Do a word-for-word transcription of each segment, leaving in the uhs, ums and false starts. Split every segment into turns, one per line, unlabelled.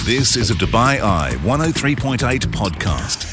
This is a Dubai Eye one oh three point eight podcast.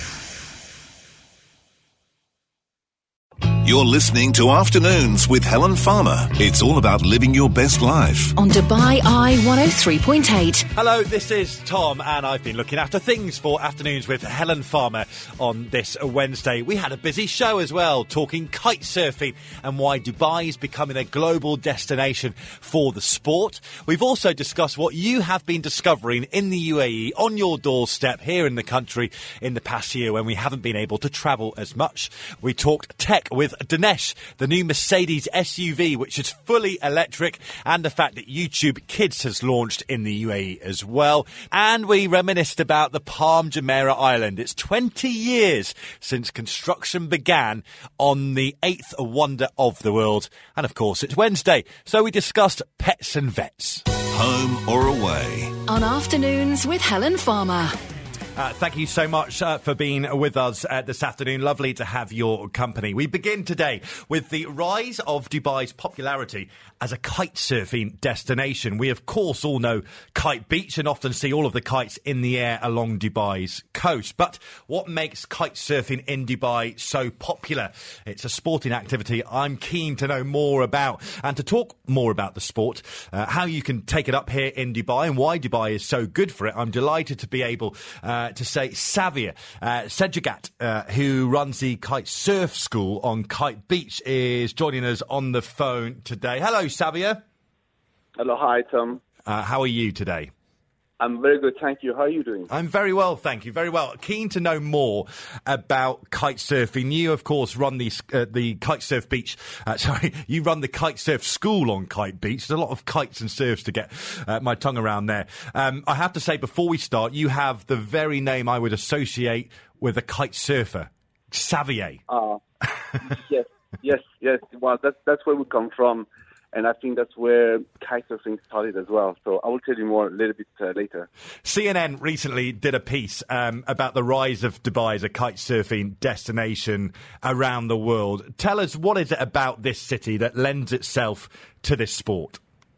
You're listening to Afternoons with Helen Farmer. It's all about living your best life.
On Dubai Eye one oh three point eight.
Hello, this is Tom, and I've been looking after things for Afternoons with Helen Farmer on this Wednesday. We had a busy show as well, talking kite surfing and why Dubai is becoming a global destination for the sport. We've also discussed what you have been discovering in the U A E on your doorstep here in the country in the past year when we haven't been able to travel as much. We talked tech with Dinesh, the new Mercedes S U V, which is fully electric, and the fact that YouTube Kids has launched in the U A E as well. And we reminisced about the Palm Jumeirah Island. It's twenty years since construction began on the eighth wonder of the world. And of course, it's Wednesday, so we discussed pets and vets.
Home or away?
On Afternoons with Helen Farmer.
Uh, thank you so much uh, for being with us uh, this afternoon. Lovely to have your company. We begin today with the rise of Dubai's popularity as a kite surfing destination. We, of course, all know Kite Beach and often see all of the kites in the air along Dubai's coast. But what makes kite surfing in Dubai so popular? It's a sporting activity I'm keen to know more about. And to talk more about the sport, uh, how you can take it up here in Dubai and why Dubai is so good for it, I'm delighted to be able uh, to say Savia uh, Sejagat, uh, who runs the kite surf school on Kite Beach, is joining us on the phone today. Hello, Savia.
Hello, hi, Tom.
Uh, how are you today?
I'm very good, thank you. How are you doing?
I'm very well, thank you. Very well. Keen to know more about kite surfing. You, of course, run the uh, the kite surf beach. Uh, sorry, you run the kite surf school on Kite Beach. There's a lot of kites and surfs to get uh, my tongue around there. Um, I have to say, before we start, you have the very name I would associate with a kite surfer, Xavier.
Uh, yes, yes, yes. Well, that's that's where we come from. And I think that's where kitesurfing started as well. So I will tell you more a little bit uh, later.
C N N recently did a piece um, about the rise of Dubai as a kite surfing destination around the world. Tell us, what is it about this city that lends itself to this sport?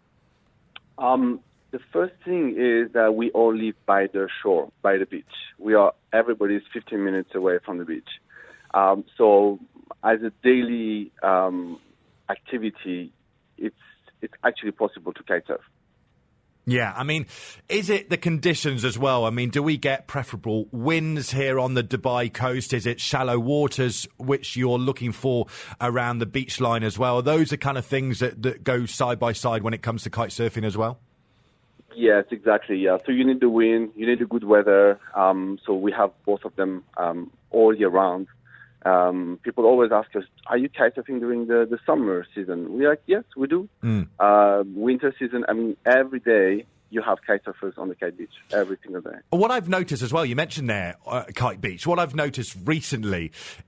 Um, the first thing is that we all live by the shore, by the beach. We are everybody is fifteen minutes away from the beach. Um, so as a daily um, activity, it's it's actually possible to kite surf.
Yeah, I mean, is it the conditions as well? I mean, do we get preferable winds here on the Dubai coast? Is it shallow waters, which you're looking for around the beach line as well? Are those the kind of things that, that go side by side when it comes to kite surfing as well?
Yes, exactly, yeah. So you need the wind, you need the good weather. Um, so we have both of them um, all year round. Um, people always ask us, are you kite surfing during the, the summer season? We're like, yes, we do. Mm. Uh, winter season, I mean, every day you have kite surfers on the Kite Beach, every single day.
What I've noticed as well, you mentioned there, uh, Kite Beach, what I've noticed recently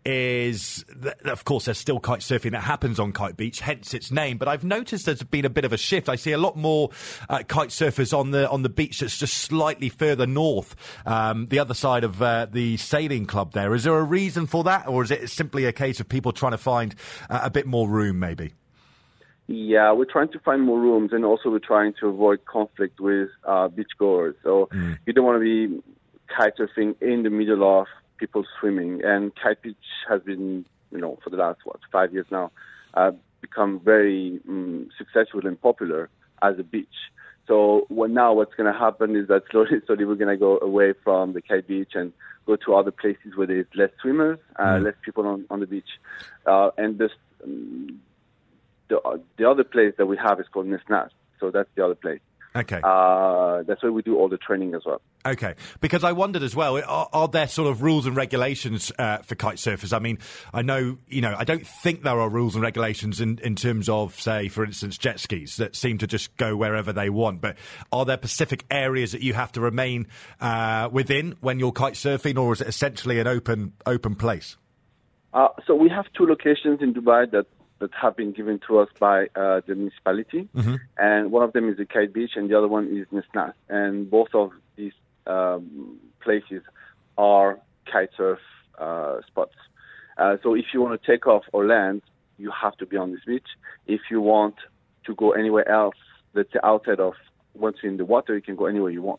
is that, of course, there's still kite surfing that happens on Kite Beach, hence its name, but I've noticed there's been a bit of a shift. I see a lot more uh, kite surfers on the on the beach that's just slightly further north, um, the other side of uh, the sailing club there. Is there a reason for that, or is it simply a case of people trying to find uh, a bit more room, maybe?
Yeah, we're trying to find more rooms, and also we're trying to avoid conflict with uh, beachgoers. So mm. you don't want to be kite surfing in the middle of people swimming. And Kite Beach has been, you know, for the last, what, five years now, uh, become very um, successful and popular as a beach. So what now what's going to happen is that slowly, slowly we're going to go away from the Kite Beach and go to other places where there's less swimmers, uh, mm. less people on, on the beach. Uh, and this... Um, The, the other place that we have is called Nesnas, so that's the other place.
Okay.
Uh, that's where we do all the training as well.
Okay, because I wondered as well, are, are there sort of rules and regulations uh, for kite surfers? I mean, I know, you know, I don't think there are rules and regulations in, in terms of, say, for instance, jet skis that seem to just go wherever they want. But are there specific areas that you have to remain uh, within when you're kite surfing, or is it essentially an open open place?
Uh, so we have two locations in Dubai that that have been given to us by uh, the municipality. Mm-hmm. And one of them is the Kite Beach and the other one is Nesnas. And both of these um, places are kite surf uh, spots. Uh, so if you want to take off or land, you have to be on this beach. If you want to go anywhere else, let's say outside of once you're in the water, you can go anywhere you want.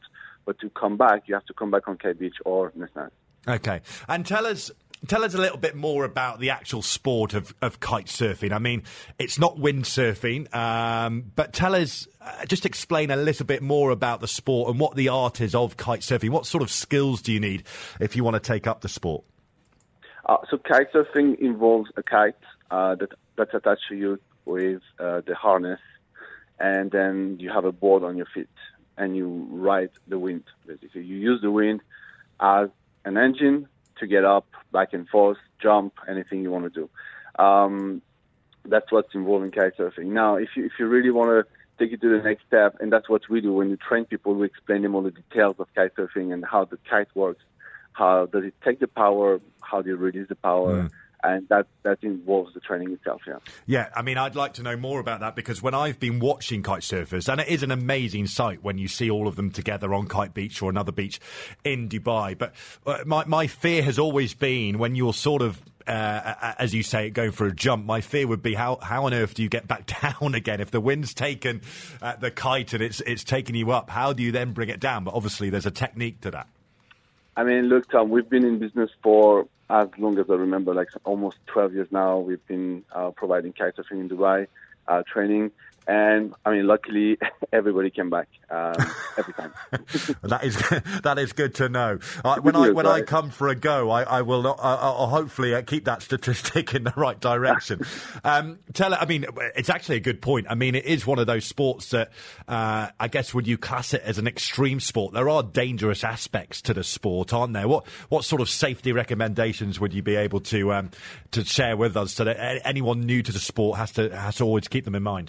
But to come back, you have to come back on Kite Beach or Nesnas.
Okay. And tell us... Tell us a little bit more about the actual sport of, of kite surfing. I mean, it's not windsurfing, um, but tell us, uh, just explain a little bit more about the sport and what the art is of kite surfing. What sort of skills do you need if you want to take up the sport?
Uh, so kite surfing involves a kite uh, that that's attached to you with uh, the harness, and then you have a board on your feet, and you ride the wind, basically. You use the wind as an engine to get up, back and forth, jump, anything you want to do. Um, that's what's involved in kite surfing. Now, if you if you really want to take it to the next step, and that's what we do when we train people, we explain them all the details of kite surfing and how the kite works, how does it take the power, how do you release the power, mm. and that, that involves the training itself, yeah.
Yeah, I mean, I'd like to know more about that because when I've been watching kite surfers, and it is an amazing sight when you see all of them together on Kite Beach or another beach in Dubai, but uh, my, my fear has always been when you're sort of, uh, as you say, going for a jump, my fear would be how, how on earth do you get back down again? If the wind's taken uh, the kite and it's, it's taken you up, how do you then bring it down? But obviously there's a technique to that.
I mean, look, Tom, we've been in business for as long as I remember, like almost twelve years now. We've been uh, providing kitesurfing in Dubai, uh, training. And, I mean, luckily, everybody came back um, every time.
that is that is good to know. Uh, when I when right. I come for a go, I, I will not, I, I'll hopefully uh, keep that statistic in the right direction. um, tell I mean, it's actually a good point. I mean, it is one of those sports that uh, I guess would you class it as an extreme sport? There are dangerous aspects to the sport, aren't there? What what sort of safety recommendations would you be able to um, to share with us so that anyone new to the sport has to has to always keep them in mind?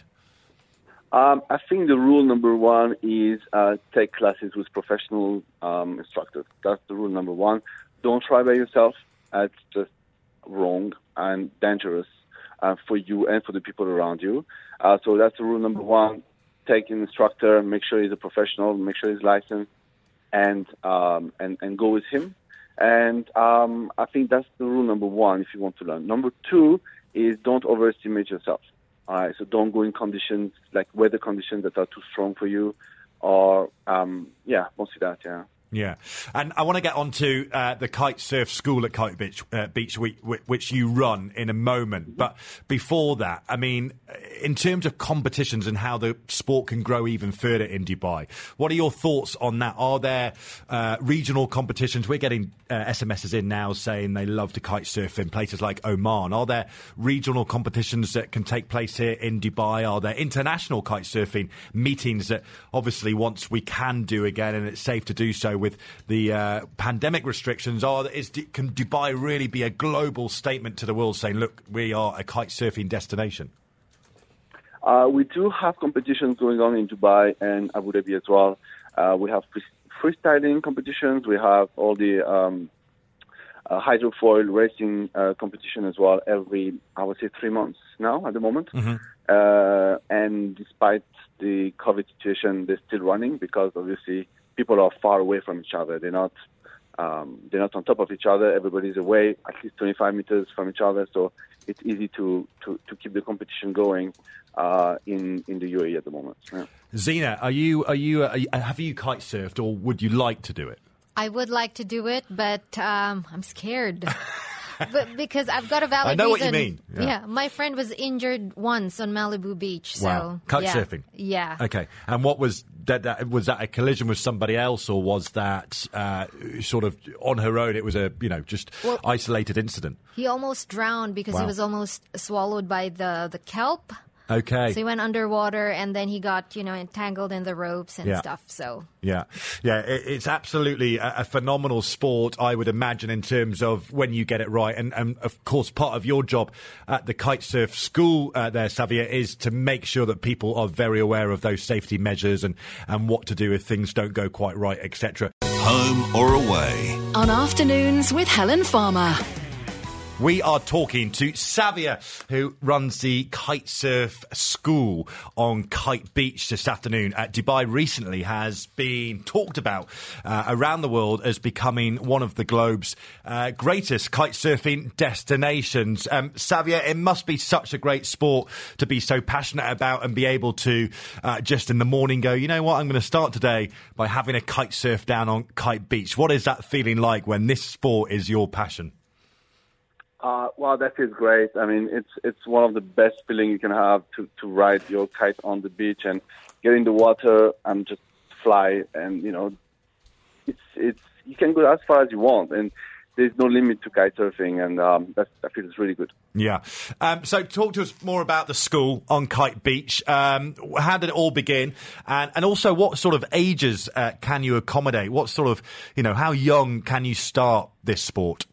Um, I think the rule number one is uh, take classes with professional um, instructors. That's the rule number one. Don't try by yourself. Uh, it's just wrong and dangerous uh, for you and for the people around you. Uh, so that's the rule number one. Take an instructor, make sure he's a professional, make sure he's licensed, and um, and, and go with him. And um, I think that's the rule number one if you want to learn. Number two is don't overestimate yourself. All right, so don't go in conditions like weather conditions that are too strong for you, or um, yeah, mostly that, yeah.
Yeah, and I want to get on to uh, the kite surf school at Kite Beach, uh, Beach Week, which you run in a moment. But before that, I mean, in terms of competitions and how the sport can grow even further in Dubai, what are your thoughts on that? Are there uh, regional competitions? We're getting uh, S M Ses in now saying they love to kite surf in places like Oman. Are there regional competitions that can take place here in Dubai? Are there international kite surfing meetings that obviously once we can do again and it's safe to do so with the uh, pandemic restrictions, are is can Dubai really be a global statement to the world saying, look, we are a kite surfing destination?
Uh, we do have competitions going on in Dubai and Abu Dhabi as well. Uh, we have free- freestyling competitions. We have all the um, uh, hydrofoil racing uh, competition as well every, I would say, three months now at the moment. Mm-hmm. Uh, and despite the COVID situation, they're still running because obviously people are far away from each other. They're not um, they're not on top of each other. Everybody's away at least twenty-five meters from each other. So it's easy to, to, to keep the competition going uh, in in the U A E at the moment. Yeah.
Zina, are you are you are you, have you kite surfed, or would you like to do it?
I would like to do it, but um, I'm scared. But because I've got a valid
I know
reason.
what you mean.
Yeah. yeah, my friend was injured once on Malibu Beach. So,
wow, kite
yeah.
surfing.
Yeah.
Okay, and what was that, that? Was that a collision with somebody else, or was that uh, sort of on her own? It was a you know just
well,
isolated incident.
He almost drowned because
wow.
he was almost swallowed by the the kelp.
Okay.
So he went underwater and then he got, you know, entangled in the ropes and
yeah.
stuff. So
yeah, yeah, it, it's absolutely a, a phenomenal sport, I would imagine, in terms of when you get it right. And, and of course, part of your job at the kite surf school uh, there, Xavier, is to make sure that people are very aware of those safety measures and, and what to do if things don't go quite right, et cetera.
Home or away?
On Afternoons with Helen Farmer.
We are talking to Xavier, who runs the kite surf school on Kite Beach this afternoon at Dubai. Recently has been talked about uh, around the world as becoming one of the globe's uh, greatest kite surfing destinations. Um, Xavier, it must be such a great sport to be so passionate about and be able to uh, just in the morning go, you know what, I'm going to start today by having a kite surf down on Kite Beach. What is that feeling like when this sport is your passion?
Uh, well, that is great. I mean, it's it's one of the best feeling you can have to, to ride your kite on the beach and get in the water and just fly. And you know, it's it's you can go as far as you want, and there's no limit to kite surfing, and um, that that feels really good.
Yeah. Um, so, talk to us more about the school on Kite Beach. Um, how did it all begin, and and also what sort of ages uh, can you accommodate? What sort of you know how young can you start this sport?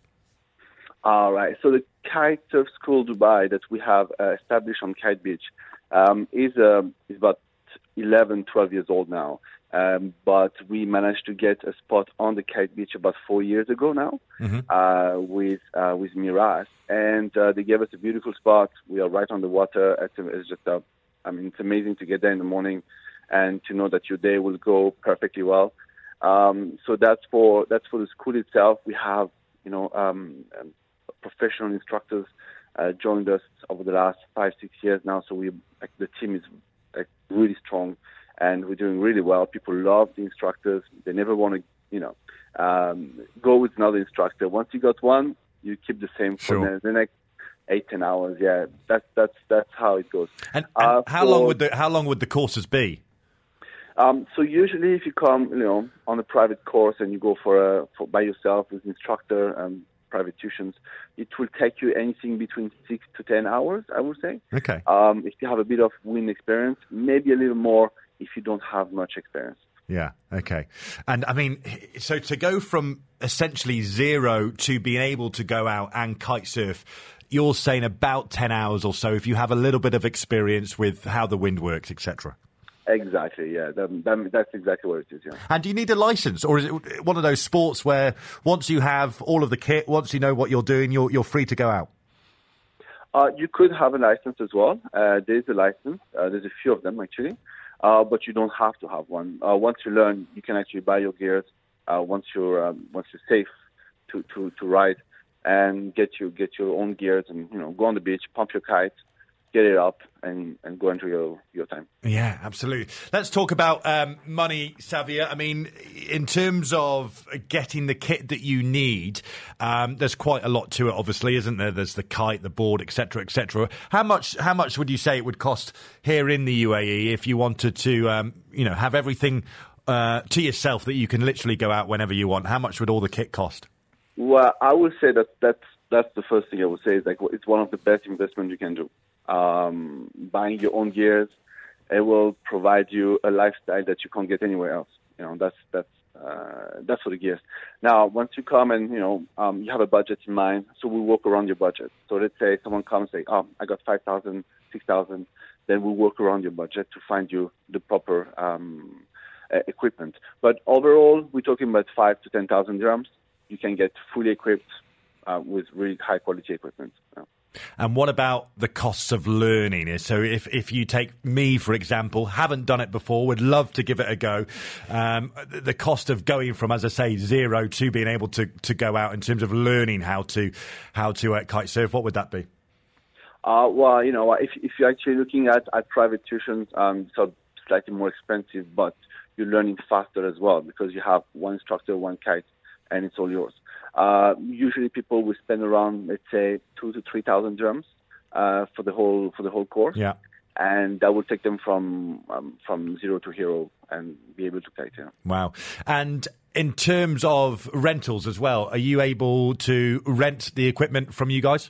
All right. So the Kite Surf School Dubai that we have uh, established on Kite Beach um, is uh, is about eleven, twelve years old now. Um, but we managed to get a spot on the Kite Beach about four years ago now mm-hmm. uh, with uh, with Miraz, and uh, they gave us a beautiful spot. We are right on the water. It's, it's just a, I mean, it's amazing to get there in the morning and to know that your day will go perfectly well. Um, so that's for that's for the school itself. We have you know. Um, professional instructors uh, joined us over the last five, six years now. So we, like, the team is like, really strong, and we're doing really well. People love the instructors. They never want to, you know, um, go with another instructor. Once you got one, you keep the same for
sure.
the, the next eight, ten hours. Yeah, that's that's that's how it goes.
And, and uh, how for, long would the how long would the courses be?
Um, so usually, if you come, you know, on a private course and you go for a for by yourself with an instructor. Um, private tuitions, it will take you anything between six to ten hours, I would say.
Okay.
Um, if you have a bit of wind experience, maybe a little more if you don't have much experience.
Yeah, okay. And, I mean, so to go from essentially zero to being able to go out and kite surf, you're saying about ten hours or so if you have a little bit of experience with how the wind works, et cetera.
Exactly, yeah. That, that, that's exactly what it is, yeah.
And do you need a license, or is it one of those sports where once you have all of the kit, once you know what you're doing, you're you're free to go out?
Uh, you could have a license as well. Uh, there's a license. Uh, there's a few of them, actually. Uh, but you don't have to have one. Uh, once you learn, you can actually buy your gears uh, once you're um, once you're safe to, to, to ride and get you get your own gears and you know go on the beach, pump your kite, get it up, and, and go into your, your time.
Yeah, absolutely. Let's talk about um, money, Xavier. I mean, in terms of getting the kit that you need, um, there's quite a lot to it, obviously, isn't there? There's the kite, the board, et cetera, et cetera. How much, how much would you say it would cost here in the U A E if you wanted to, um, you know, have everything uh, to yourself that you can literally go out whenever you want? How much would all the kit cost?
Well, I would say that that's, that's the first thing I would say is like it's one of the best investments you can do. Um, buying your own gears, it will provide you a lifestyle that you can't get anywhere else. You know, that's that's uh, that's for the gears. Now, once you come and you know um, you have a budget in mind, so we work around your budget. So let's say someone comes and say, "Oh, I got five thousand, six thousand," then we work around your budget to find you the proper um, uh, equipment. But overall, we're talking about five to ten thousand dirhams. You can get fully equipped uh, with really high quality equipment. You know.
And what about the costs of learning? So if, if you take me, for example, haven't done it before, would love to give it a go. Um, the cost of going from, as I say, zero to being able to, to go out in terms of learning how to how to uh, kite surf, what would that be?
Uh, well, you know, if, if you're actually looking at, at private tuitions, um, so slightly more expensive, but you're learning faster as well because you have one instructor, one kite, and it's all yours. Uh, usually, people will spend around, let's say, two to three thousand dirhams uh, for the whole for the whole course.
Yeah,
and that will take them from um, from zero to hero and be able to kite. Yeah.
Wow! And in terms of rentals as well, are you able to rent the equipment from you guys?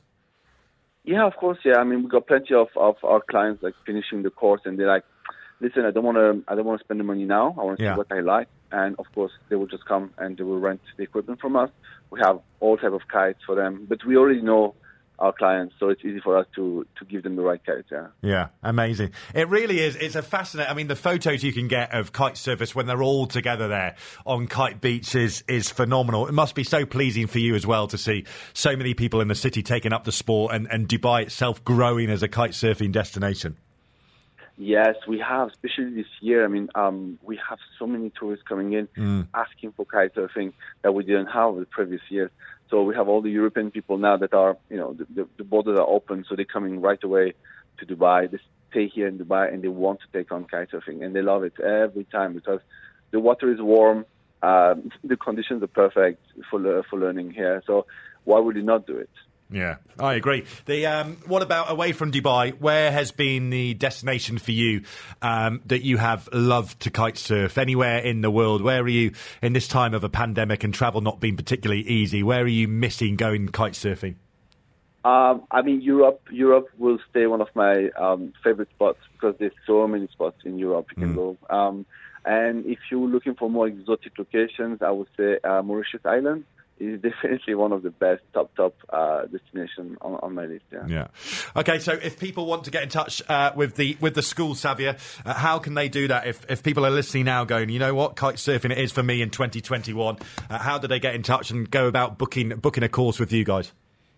Yeah, of course. Yeah, I mean, we got plenty of, of our clients like finishing the course, and they're like, "Listen, I don't want to I don't want to spend the money now. I want to
yeah.
see what I like." And of course, they will just come and they will rent the equipment from us. We have all type of kites for them, but we already know our clients, so it's easy for us to, to give them the right kites. Yeah.
Yeah, amazing. It really is. It's a fascinating. I mean, the photos you can get of kite surfers when they're all together there on Kite Beach is, is phenomenal. It must be so pleasing for you as well to see so many people in the city taking up the sport and, and Dubai itself growing as a kite surfing destination.
Yes, we have, especially this year. I mean, um, we have so many tourists coming in
Mm.
asking for kite surfing that we didn't have the previous years. So we have all the European people now that are, you know, the, the, the borders are open, so they're coming right away to Dubai. They stay here in Dubai and they want to take on kite surfing, and they love it every time because the water is warm, uh, the conditions are perfect for le- for learning here. So why would you not do it?
Yeah, I agree. The um, what about away from Dubai? Where has been the destination for you um, that you have loved to kite surf? Anywhere in the world? Where are you in this time of a pandemic and travel not being particularly easy? Where are you missing going kite surfing?
Um, I mean, Europe. Europe will stay one of my um, favorite spots because there's so many spots in Europe you can
Mm.
go. Um, and if you're looking for more exotic locations, I would say uh, Mauritius Island is definitely one of the best top top uh, destinations on, on my list. Yeah.
Yeah. Okay, so if people want to get in touch uh, with the with the school, Xavier, uh, how can they do that? If if people are listening now, going, you know what, kite surfing it is for me in twenty twenty-one. Uh, how do they get in touch and go about booking booking a course with you guys?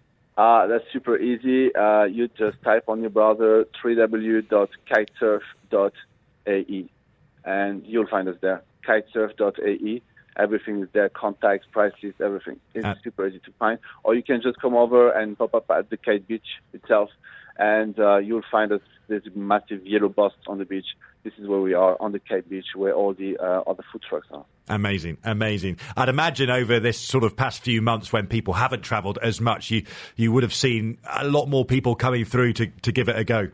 Uh, that's super easy. Uh, you just type on your browser w w w dot kitesurf dot a e and you'll find us there. kitesurf dot a e. Everything is there, contacts, price list, everything. It's
Uh,
super easy to find. Or you can just come over and pop up at the Kite Beach itself, and uh, you'll find us. There's a massive yellow bus on the beach. This is where we are, on the Kite Beach, where all the uh, other food trucks are.
Amazing, amazing. I'd imagine over this sort of past few months when people haven't travelled as much, you you would have seen a lot more people coming through to, to give it a go.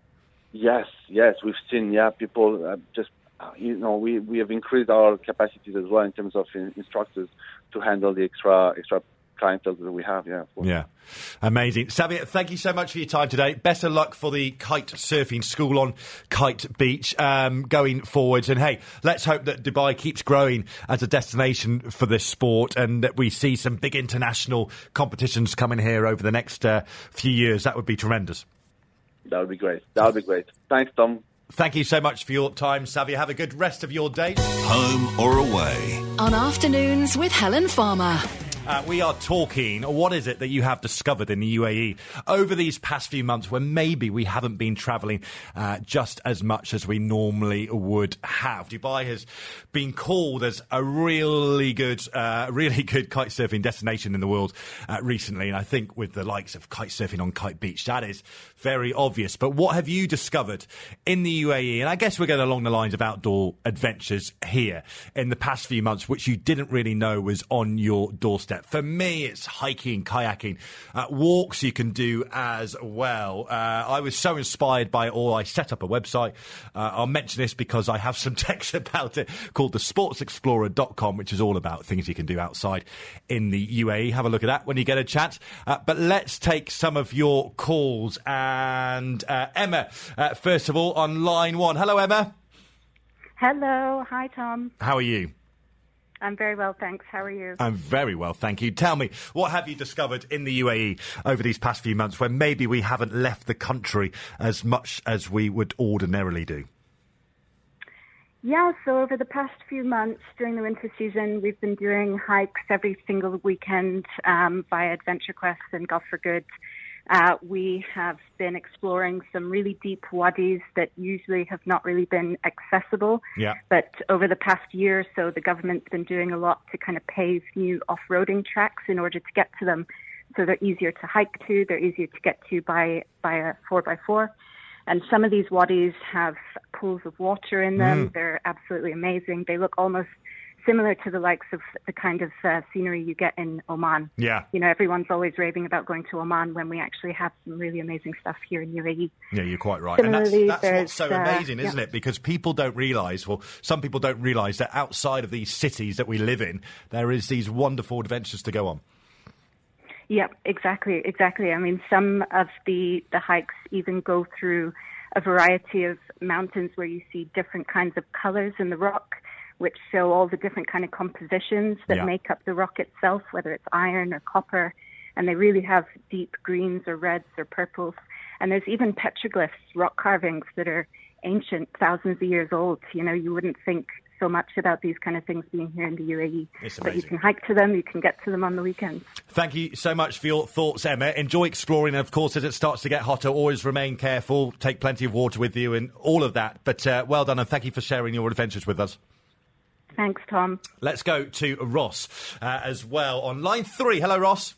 Yes, yes, we've seen, yeah, people uh, just, uh, you know, we, we have increased our capacities as well in terms of in, instructors to handle the extra extra clientele that we have, yeah. Of course.
Yeah, amazing. Xavier, thank you so much for your time today. Best of luck for the kite surfing school on Kite Beach um, going forwards. And hey, let's hope that Dubai keeps growing as a destination for this sport and that we see some big international competitions coming here over the next uh, few years. That would be tremendous.
That would be great. That would be great. Thanks, Tom.
Thank you so much for your time, Xavier. Have a good rest of your day.
Home or away?
On Afternoons with Helen Farmer.
Uh, we are talking, what is it that you have discovered in the U A E over these past few months when maybe we haven't been travelling uh, just as much as we normally would have? Dubai has been called as a really good, uh, really good kite surfing destination in the world uh, recently, and I think with the likes of kite surfing on Kite Beach, that is very obvious. But what have you discovered in the U A E? And I guess we're going along the lines of outdoor adventures here in the past few months, which you didn't really know was on your doorstep. For me, it's hiking, kayaking, uh, walks you can do as well. Uh, I was so inspired by it all. I set up a website. Uh, I'll mention this because I have some text about it called the sports explorer dot com, which is all about things you can do outside in the U A E. Have a look at that when you get a chance. Uh, but let's take some of your calls. And uh, Emma, uh, first of all, on line one. Hello, Emma.
Hello. Hi, Tom.
How are you?
I'm very well, thanks. How are you?
I'm very well, thank you. Tell me, what have you discovered in the U A E over these past few months when maybe we haven't left the country as much as we would ordinarily do?
Yeah, so over the past few months during the winter season, we've been doing hikes every single weekend um, via Adventure Quest and Golf for Good. Uh, we have been exploring some really deep wadis that usually have not really been accessible.
Yeah.
But over the past year or so, the government's been doing a lot to kind of pave new off-roading tracks in order to get to them. So they're easier to hike to, they're easier to get to by, by a four by four. And some of these wadis have pools of water in them. Mm. They're absolutely amazing. They look almost similar to the likes of the kind of uh, scenery you get in Oman.
Yeah.
You know, everyone's always raving about going to Oman when we actually have some really amazing stuff here in U A E.
Yeah, you're quite right.
Similarly,
and that's, that's what's so
uh,
amazing, isn't
yeah.
it? Because people don't realise, well, some people don't realise that outside of these cities that we live in, there is these wonderful adventures to go on.
Yeah, exactly, exactly. I mean, some of the, the hikes even go through a variety of mountains where you see different kinds of colours in the rock, which show all the different kind of compositions that
yeah.
make up the rock itself, whether it's iron or copper. and they really have deep greens or reds or purples. And there's even petroglyphs, rock carvings that are ancient, thousands of years old. You know, you wouldn't think so much about these kind of things being here in the U A E.
It's
but you
amazing.
can hike to them, you can get to them on the weekends.
Thank you so much for your thoughts, Emma. Enjoy exploring, and of course, as it starts to get hotter, always remain careful, take plenty of water with you and all of that. But uh, well done, and thank you for sharing your adventures with us.
Thanks, Tom.
Let's go to Ross uh, as well on line three. Hello, Ross.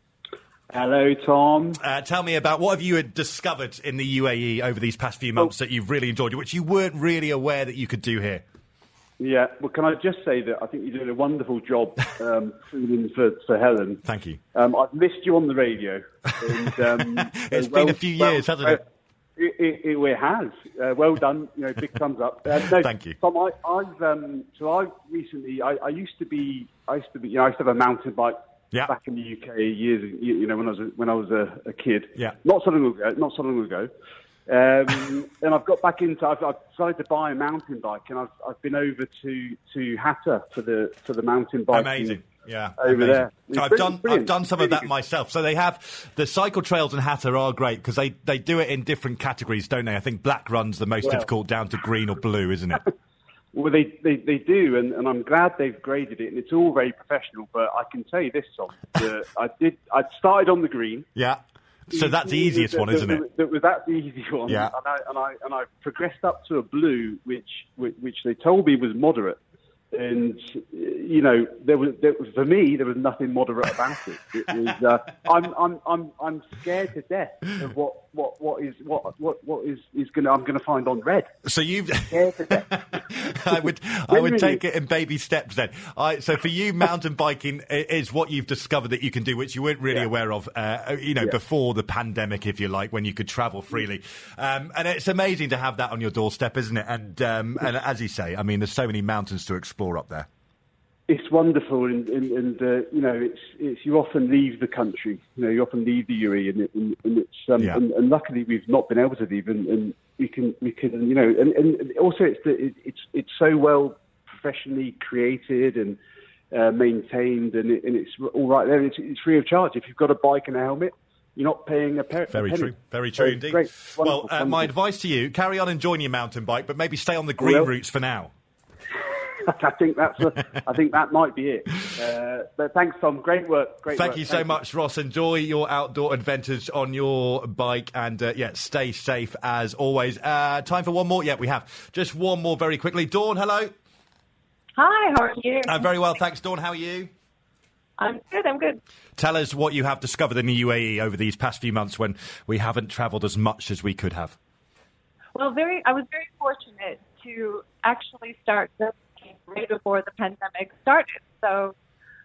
Hello, Tom.
Uh, tell me about what have you discovered in the U A E over these past few months oh. that you've really enjoyed, which you weren't really aware that you could do here.
Yeah, well, can I just say that I think you're doing a wonderful job um, filling in for, for Helen.
Thank you.
Um, I've missed you on the radio. And, um,
it's
well,
been a few years, well, hasn't it?
It, it, it has. Uh, well done. You know, big thumbs up. Uh, no,
Thank you.
Tom, I, I've um, so I recently I, I used to be I used to be you know I used to have a mountain bike
yeah.
back in the U K years you, you know when I was a, when I was a, a kid.
Yeah.
Not so long ago. Not so long ago. Um, and I've got back into. I've, I've decided to buy a mountain bike, and I've I've been over to, to Hatta for the for the mountain bike.
Amazing, yeah,
over
amazing.
there.
It's I've done brilliant. I've done some really of that good. myself. So they have the cycle trails in Hatta are great because they, they do it in different categories, don't they? I think black run's the most well, difficult, down to green or blue, isn't it?
Well, they, they, they do, and, and I'm glad they've graded it, and it's all very professional. But I can tell you this, Tom, that I did. I started on the green.
Yeah. So that's the easiest one, isn't it?
That was that's the easy one.
Yeah.
And I and I and I progressed up to a blue, which which, which they told me was moderate. And you know, there was, there was for me there was nothing moderate about it. It was uh, I'm I'm I'm I'm scared to death of what, what, what is what what what is, is gonna I'm gonna find on red.
So you've
scared to death.
I would I would take it in baby steps then. I, so for you, mountain biking is what you've discovered that you can do, which you weren't really yeah. aware of, uh, you know, yeah. before the pandemic, if you like, when you could travel freely. Um, and it's amazing to have that on your doorstep, isn't it? And um, and as you say, I mean, there's so many mountains to explore up there.
It's wonderful, and, and, and uh, you know, it's it's you often leave the country. You know, you often leave the U A E, and, and, and it's um, yeah. and, and luckily we've not been able to leave, and, and we can we can you know, and, and also it's the, it, it's it's so well professionally created and uh, maintained, and, it, and it's all right there. It's, it's free of charge if you've got a bike and a helmet. You're not paying a, per-
Very
a penny.
true. Very true
so
indeed.
Great.
Well, uh, my advice to you: carry on enjoying your mountain bike, but maybe stay on the green
well,
routes for now.
I think that's. A, I think that might be it. Uh, but thanks, Tom. Great work. Great
Thank
work.
you so
Thank
much,
you.
Ross. Enjoy your outdoor adventures on your bike, and uh, yeah, stay safe as always. Uh, time for one more. Yeah, we have just one more very quickly. Dawn, hello.
Hi. How are you?
Uh, very well, thanks, Dawn. How are you?
I'm good. I'm good.
Tell us what you have discovered in the U A E over these past few months when we haven't travelled as much as we could have.
Well, very. I was very fortunate to actually start this right before the pandemic started. So,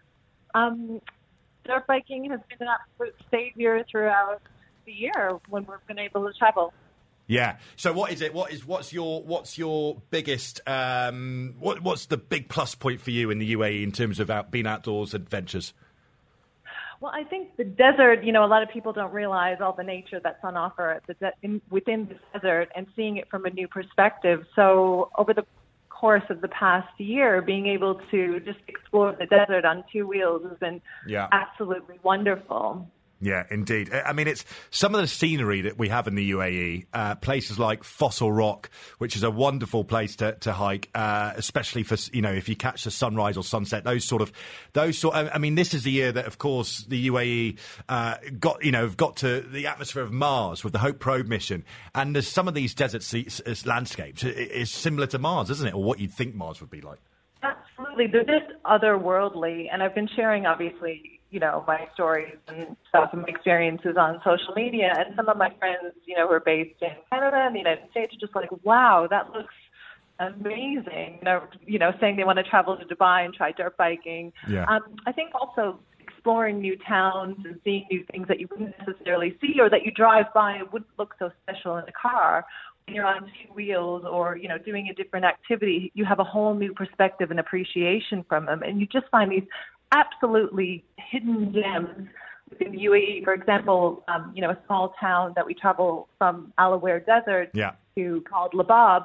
um, dirt biking has been an absolute savior throughout the year when we've been able to travel.
Yeah. So, what is it? What is what's your what's your biggest? Um, what what's the big plus point for you in the U A E in terms of out, being outdoors adventures?
Well, I think the desert, you know, a lot of people don't realize all the nature that's on offer at the de- in, within the desert and seeing it from a new perspective. So over the course of the past year, being able to just explore the desert on two wheels has been
yeah.
absolutely wonderful.
Yeah, indeed. I mean, it's some of the scenery that we have in the U A E, uh, places like Fossil Rock, which is a wonderful place to, to hike, uh, especially for, you know, if you catch the sunrise or sunset, those sort of, those sort I mean, this is the year that, of course, the U A E uh, got, you know, got to the atmosphere of Mars with the Hope Probe mission. And there's some of these desert seas, landscapes is similar to Mars, isn't it? Or what you'd think Mars would be like.
Absolutely. They're just otherworldly. And I've been sharing, obviously, you know, my stories and stuff and my experiences on social media. And some of my friends, you know, who are based in Canada and the United States are just like, wow, that looks amazing. You know, you know saying they want to travel to Dubai and try dirt biking.
Yeah.
Um, I think also exploring new towns and seeing new things that you wouldn't necessarily see or that you drive by and wouldn't look so special in a car. When you're on two wheels or, you know, doing a different activity, you have a whole new perspective and appreciation from them. And you just find these absolutely hidden gems within the U A E. For example, um, you know, a small town that we travel from Alaware Desert
yeah.
to called Labab.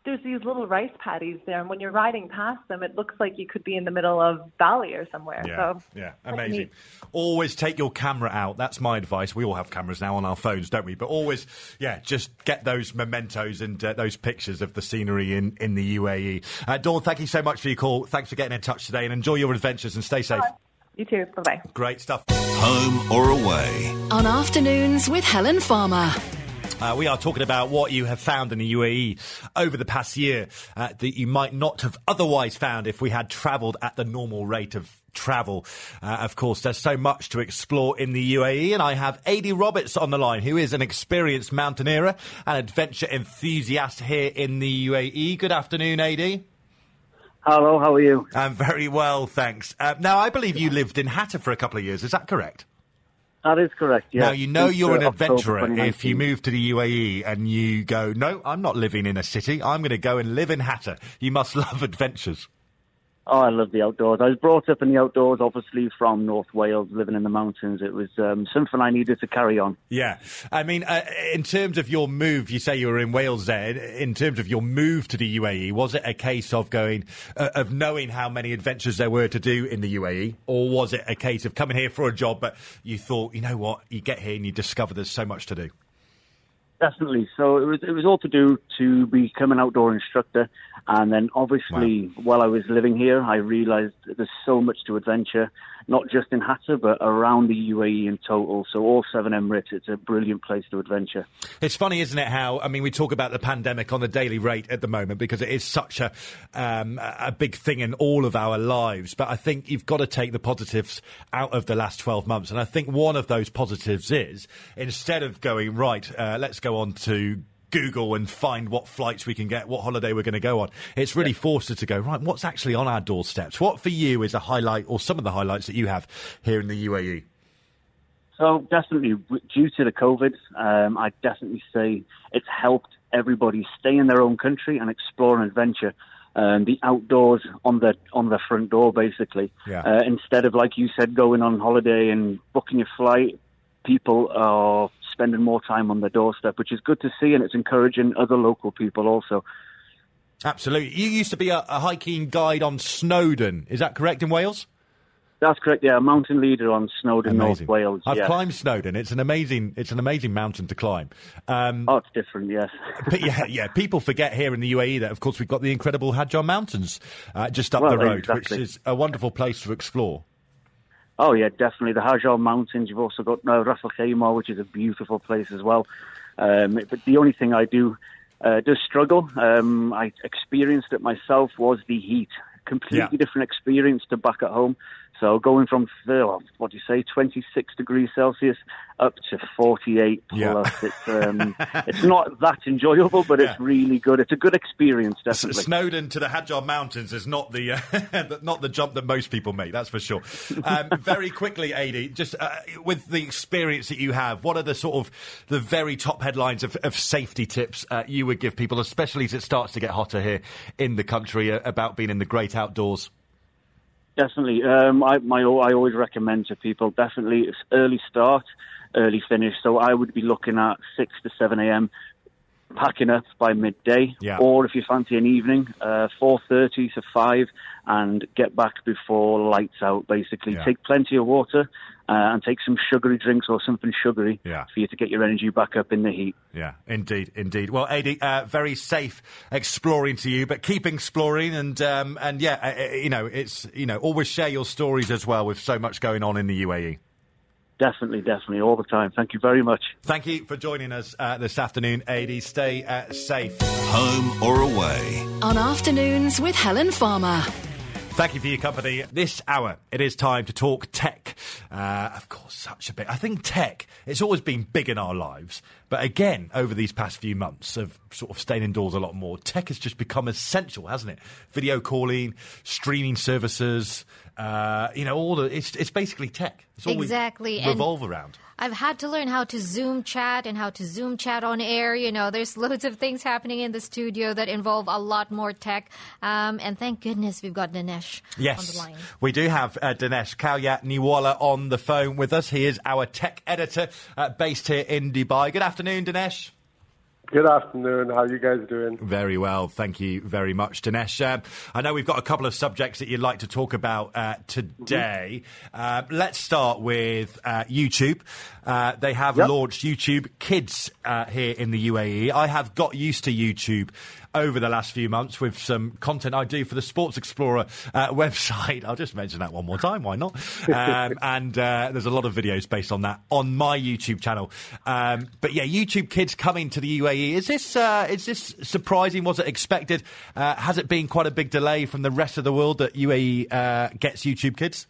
there's these little rice paddies there, and when you're riding past them, it looks like you could be in the middle of Bali or somewhere.
Yeah,
so,
yeah, amazing. Always take your camera out. That's my advice. We all have cameras now on our phones, don't we? But always, yeah, just get those mementos and uh, those pictures of the scenery in, in the U A E. Uh, Dawn, thank you so much for your call. Thanks for getting in touch today, and enjoy your adventures and stay safe.
Bye. You too. Bye-bye.
Great stuff.
Home or away?
On Afternoons with Helen Farmer.
Uh, we are talking about what you have found in the U A E over the past year uh, that you might not have otherwise found if we had travelled at the normal rate of travel. Uh, of course, there's so much to explore in the U A E, and I have Adi Roberts on the line, who is an experienced mountaineer and adventure enthusiast here in the U A E. Good afternoon, Adi.
Hello, how are you?
I'm very well, thanks. Uh, now, I believe you lived in Hatta for a couple of years. Is that correct?
That is correct, yeah.
Now, you know
Since,
you're
uh,
an adventurer
October
if you move to the U A E and you go, no, I'm not living in a city. I'm going to go and live in Hatta. You must love adventures.
Oh, I love the outdoors. I was brought up in the outdoors, obviously, from North Wales, living in the mountains. It was um, something I needed to carry on.
Yeah. I mean, uh, in terms of your move, you say you were in Wales there. In terms of your move to the U A E, was it a case of going, uh, of knowing how many adventures there were to do in the U A E? Or was it a case of coming here for a job, but you thought, you know what, you get here and you discover there's so much to do?
Definitely. So it was it was all to do to become an outdoor instructor. And then obviously, wow. while I was living here, I realised there's so much to adventure, not just in Hatta, but around the U A E in total. So all seven Emirates, it's a brilliant place to adventure.
It's funny, isn't it, how, I mean, we talk about the pandemic on the daily rate at the moment because it is such a, um, a big thing in all of our lives. But I think you've got to take the positives out of the last twelve months. And I think one of those positives is, instead of going, right, uh, let's go on to Google and find what flights we can get, what holiday we're going to go on. It's really forced us to go, right, what's actually on our doorsteps? What for you is a highlight, or some of the highlights that you have here in the U A E?
So definitely, due to the COVID, um, I definitely say it's helped everybody stay in their own country and explore and adventure. Um, the outdoors on the on the front door, basically.
Yeah.
Uh, instead of, like you said, going on holiday and booking a flight, people are spending more time on their doorstep, which is good to see, and it's encouraging other local people also.
Absolutely. You used to be a, a hiking guide on Snowdon. Is that correct, in Wales?
That's correct, yeah. A mountain leader on Snowdon,
amazing.
North Wales.
I've
yeah.
climbed Snowdon. It's an amazing it's an amazing mountain to climb. Um,
oh, it's different, yes.
but yeah, yeah. People forget here in the U A E that, of course, we've got the incredible Hadjar Mountains uh, just up
well,
the road,
exactly.
which is a wonderful place to explore.
Oh, yeah, definitely. The Hadjar Mountains. You've also got uh, Ras Al Khaimah, which is a beautiful place as well. Um, but the only thing I do uh, does struggle, um, I experienced it myself, was the heat. Completely
yeah.
different experience to back at home. So going from, uh, what do you say, twenty-six degrees Celsius up to forty-eight plus.
Yeah.
It's, um, it's not that enjoyable, but
yeah.
it's really good. It's a good experience, definitely.
S- Snowdon to the Hadjar Mountains is not the uh, not the jump that most people make, that's for sure. Um, very quickly, Adi, just uh, with the experience that you have, what are the sort of the very top headlines of, of safety tips uh, you would give people, especially as it starts to get hotter here in the country, uh, about being in the great outdoors?
Definitely. Um, I, my, I always recommend to people, definitely, it's early start, early finish. So I would be looking at six to seven a.m., packing up by midday.
Yeah.
Or if you fancy an evening, uh, four thirty to five, and get back before lights out, basically.
Yeah.
Take plenty of water uh, and take some sugary drinks or something sugary
yeah.
for you to get your energy back up in the heat.
Yeah, indeed, indeed. Well, Adi, uh, very safe exploring to you, but keep exploring, and um, and yeah, uh, you know, it's you know, always share your stories as well with so much going on in the U A E.
Definitely, definitely, all the time. Thank you very much.
Thank you for joining us uh, this afternoon, Adi. Stay uh, safe.
Home or away?
On Afternoons with Helen Farmer.
Thank you for your company. This hour, it is time to talk tech. Uh, of course, such a big... I think tech, it's always been big in our lives. But again, over these past few months of sort of staying indoors a lot more, tech has just become essential, hasn't it? Video calling, streaming services, uh, you know, all the... It's, it's basically tech. It's all
exactly.
we revolve and around.
I've had to learn how to Zoom chat and how to Zoom chat on air. You know, there's loads of things happening in the studio that involve a lot more tech. Um, and thank goodness we've got Dinesh
yes,
on the line.
We do have uh, Dinesh Kalyat-Niwala on the phone with us. He is our tech editor uh, based here in Dubai. Good afternoon, Dinesh.
Good afternoon. How are you guys doing?
Very well. Thank you very much, Dinesh. Uh, I know we've got a couple of subjects that you'd like to talk about uh, today. Mm-hmm. Uh, let's start with uh, YouTube. Uh, they have yep. launched YouTube Kids uh, here in the U A E. I have got used to YouTube over the last few months with some content I do for the Sports Explorer uh, website. I'll just mention that one more time, why not? Um, and uh, there's a lot of videos based on that on my YouTube channel. Um, but yeah, YouTube Kids coming to the U A E. Is this uh, is this surprising? Was it expected? Uh, has it been quite a big delay from the rest of the world that U A E uh, gets YouTube Kids?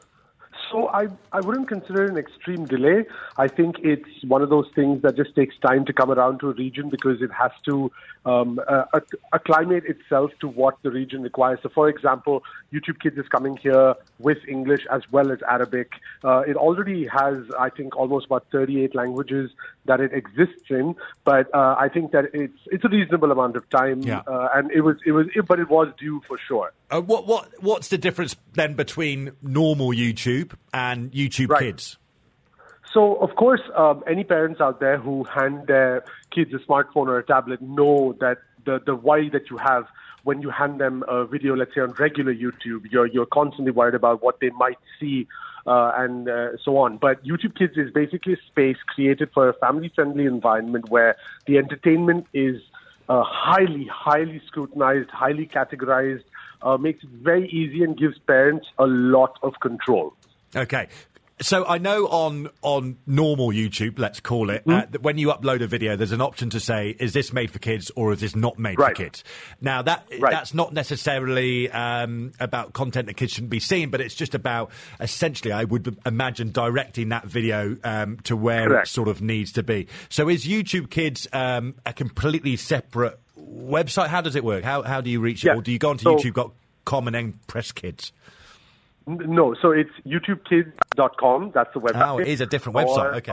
So I, I wouldn't consider it an extreme delay. I think it's one of those things that just takes time to come around to a region because it has to um, uh, acclimate itself to what the region requires. So, for example, YouTube Kids is coming here with English as well as Arabic. Uh, it already has, I think, almost about thirty-eight languages that it exists in. But uh, I think that it's it's a reasonable amount of time,
yeah.
uh, and it was it was, it, but it was due for sure.
Uh, what what what's the difference then between normal YouTube and YouTube
right.
Kids?
So, of course, um, any parents out there who hand their kids a smartphone or a tablet know that the, the worry that you have when you hand them a video, let's say on regular YouTube, you're you're constantly worried about what they might see uh, and uh, so on. But YouTube Kids is basically a space created for a family-friendly environment where the entertainment is uh, highly, highly scrutinized, highly categorized, uh, makes it very easy and gives parents a lot of control.
Okay. So I know on on normal YouTube, let's call it, mm. uh, that when you upload a video, there's an option to say, is this made for kids or is this not made
right.
for kids? Now, that right. that's not necessarily um, about content that kids shouldn't be seeing, but it's just about, essentially, I would imagine, directing that video um, to where Correct. It sort of needs to be. So is YouTube Kids um, a completely separate website? How does it work? How, how do you reach
yeah.
it? Or do you go onto
so,
YouTube dot com and then press Kids?
No, so it's YouTube Kids dot com. That's the website.
Oh, it is a different website.
Or,
okay.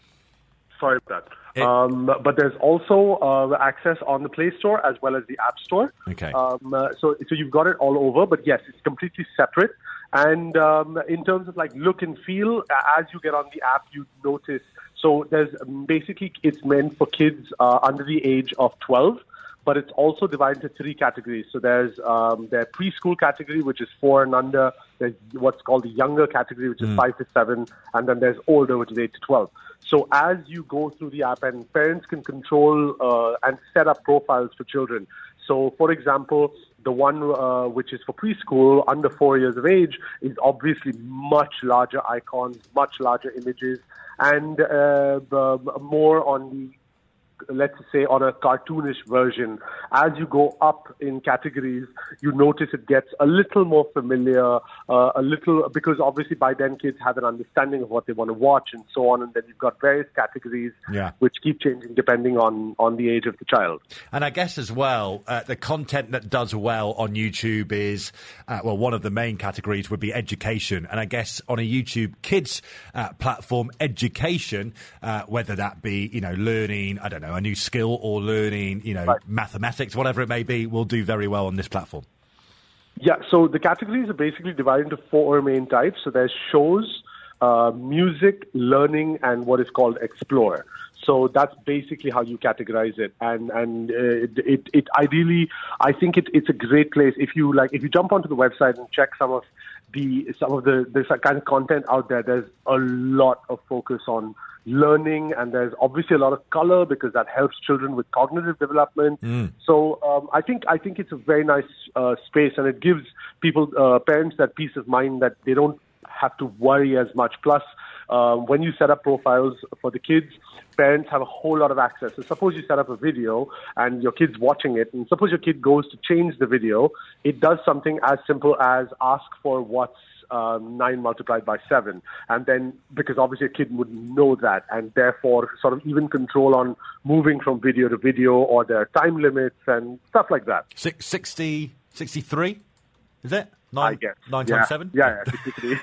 Sorry about that. It, um, but there's also uh, access on the Play Store as well as the App Store.
Okay.
Um, uh, so, so you've got it all over. But yes, it's completely separate. And um, in terms of like look and feel, as you get on the app, you notice. So there's basically it's meant for kids uh, under the age of twelve. But it's also divided into three categories. So there's um, their preschool category, which is four and under. There's what's called the younger category, which is mm. five to seven. And then there's older, which is eight to twelve. So as you go through the app, and parents can control uh, and set up profiles for children. So, for example, the one uh, which is for preschool, under four years of age, is obviously much larger icons, much larger images, and uh, more on the let's say on a cartoonish version. As you go up in categories, you notice it gets a little more familiar, uh, a little, because obviously by then kids have an understanding of what they want to watch and so on, and then you've got various categories
yeah.
which keep changing depending on, on the age of the child.
And I guess as well, uh, the content that does well on YouTube is, uh, well, one of the main categories would be education. And I guess on a YouTube Kids uh, platform, education, uh, whether that be, you know, learning, I don't know, a new skill or learning, you know, right. mathematics, whatever it may be, will do very well on this platform.
Yeah, so the categories are basically divided into four main types. So there's shows, uh, music, learning, and what is called explore. So that's basically how you categorize it. And and uh, it, it it ideally, I think it, it's a great place if you like. If you jump onto the website and check some of the some of the this kind of content out there, there's a lot of focus on learning, and there's obviously a lot of color because that helps children with cognitive development. Mm. So um, I think I think it's a very nice uh, space, and it gives people, uh, parents, that peace of mind that they don't have to worry as much. Plus, um, when you set up profiles for the kids, parents have a whole lot of access. So suppose you set up a video and your kid's watching it, and suppose your kid goes to change the video, it does something as simple as ask for what's Um, nine multiplied by seven, and then because obviously a kid would know that, and therefore sort of even control on moving from video to video, or their time limits and stuff like that.
Six, sixty, sixty-three, is it? Nine,
I guess.
Nine
yeah.
times seven?
Yeah, yeah, sixty-three.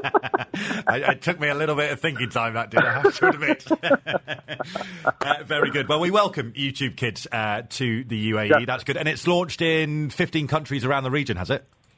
It took me a little bit of thinking time, that did, I have to admit. uh, very good. Well, we welcome YouTube Kids uh, to the U A E. Yeah. That's good. And it's launched in fifteen countries around the region, has it?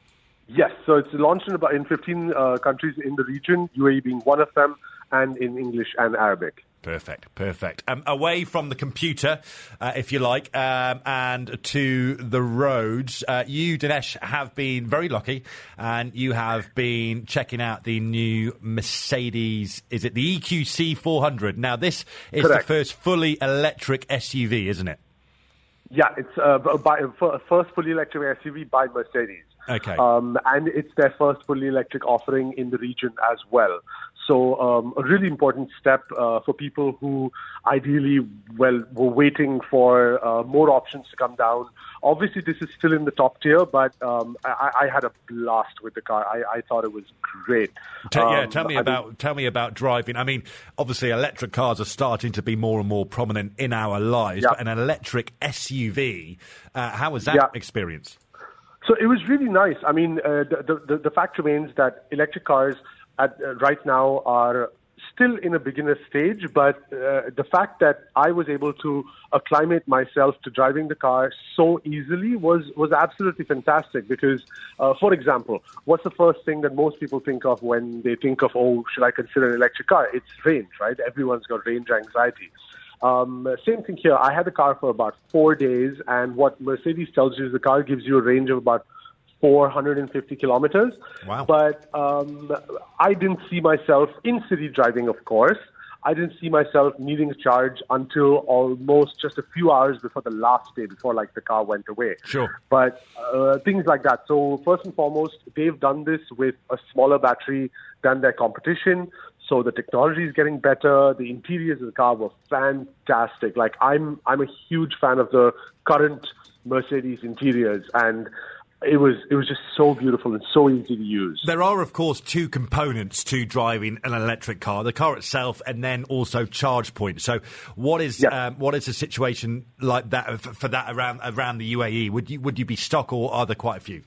Yes, so it's launched in about in fifteen uh, countries in the region, U A E being one of them, and in English and Arabic.
Perfect, perfect. Um, away from the computer, uh, if you like, um, and to the roads, uh, you, Dinesh, have been very lucky, and you have been checking out the new Mercedes, is it the E Q C four hundred? Now, this is
Correct.
the first fully electric S U V, isn't it?
Yeah, it's uh, by, uh, first fully electric S U V by Mercedes.
Okay.
Um, and it's their first fully electric offering in the region as well. So um, a really important step uh, for people who ideally, well, were waiting for uh, more options to come down. Obviously, this is still in the top tier, but um, I, I had a blast with the car. I, I thought it was great.
Tell, yeah,
Um,
tell me
I
about
mean-
tell me about driving. I mean, obviously, electric cars are starting to be more and more prominent in our lives.
Yeah.
But an electric S U V, uh, how was that
Yeah.
experience?
So it was really nice. I mean, uh, the, the the fact remains that electric cars at, uh, right now are still in a beginner stage, but uh, the fact that I was able to acclimate myself to driving the car so easily was, was absolutely fantastic because, uh, for example, what's the first thing that most people think of when they think of, oh, should I consider an electric car? It's range, right? Everyone's got range anxiety. Um, same thing here. I had the car for about four days, and what Mercedes tells you is the car gives you a range of about four hundred fifty kilometers.
Wow.
But um, I didn't see myself in city driving, of course. I didn't see myself needing a charge until almost just a few hours before the last day, before like the car went away.
Sure.
But uh, things like that. So first and foremost, they've done this with a smaller battery than their competition. So the technology is getting better. The interiors of the car were fantastic. Like I'm, I'm a huge fan of the current Mercedes interiors, and it was, it was just so beautiful and so easy to use.
There are, of course, two components to driving an electric car: the car itself, and then also charge points. So, what is
Yeah.
um, what is a situation like that for, for that around around the U A E? Would you would you be stuck, or are there quite a few?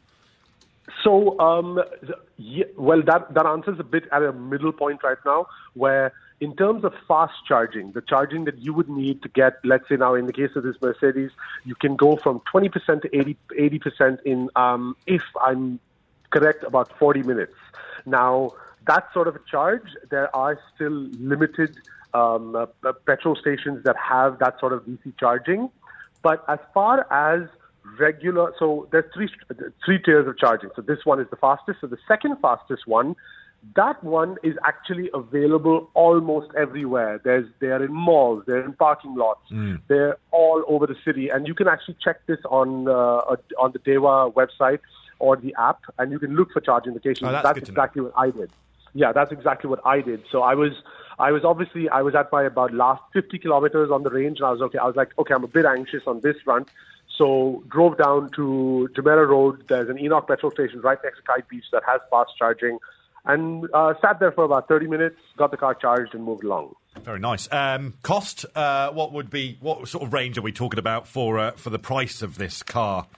So, um, the- yeah, well, that, that answers a bit at a middle point right now, where in terms of fast charging, the charging that you would need to get, let's say now in the case of this Mercedes, you can go from twenty percent to eighty, eighty percent in, um, if I'm correct, about forty minutes. Now, that sort of a charge, there are still limited um, uh, uh, petrol stations that have that sort of D C charging. But as far as regular, so there's three three tiers of charging. So this one is the fastest. So the second fastest one, that one is actually available almost everywhere. There's they're in malls, they're in parking lots,
Mm.
they're all over the city, and you can actually check this on uh, on the Dewa website or the app, and you can look for charging locations.
Oh, that's
that's
good to know.
exactly what I did. Yeah, that's exactly what I did. So I was, I was obviously, I was at my about last fifty kilometers on the range, and I was okay. I was like, okay, I'm a bit anxious on this front. So drove down to Jumeirah Road. There's an Enoch petrol station right next to Kite Beach that has fast charging, and uh, sat there for about thirty minutes, got the car charged, and moved along.
Very nice. Um, cost? Uh, what would be what sort of range are we talking about for uh, for the price of this car?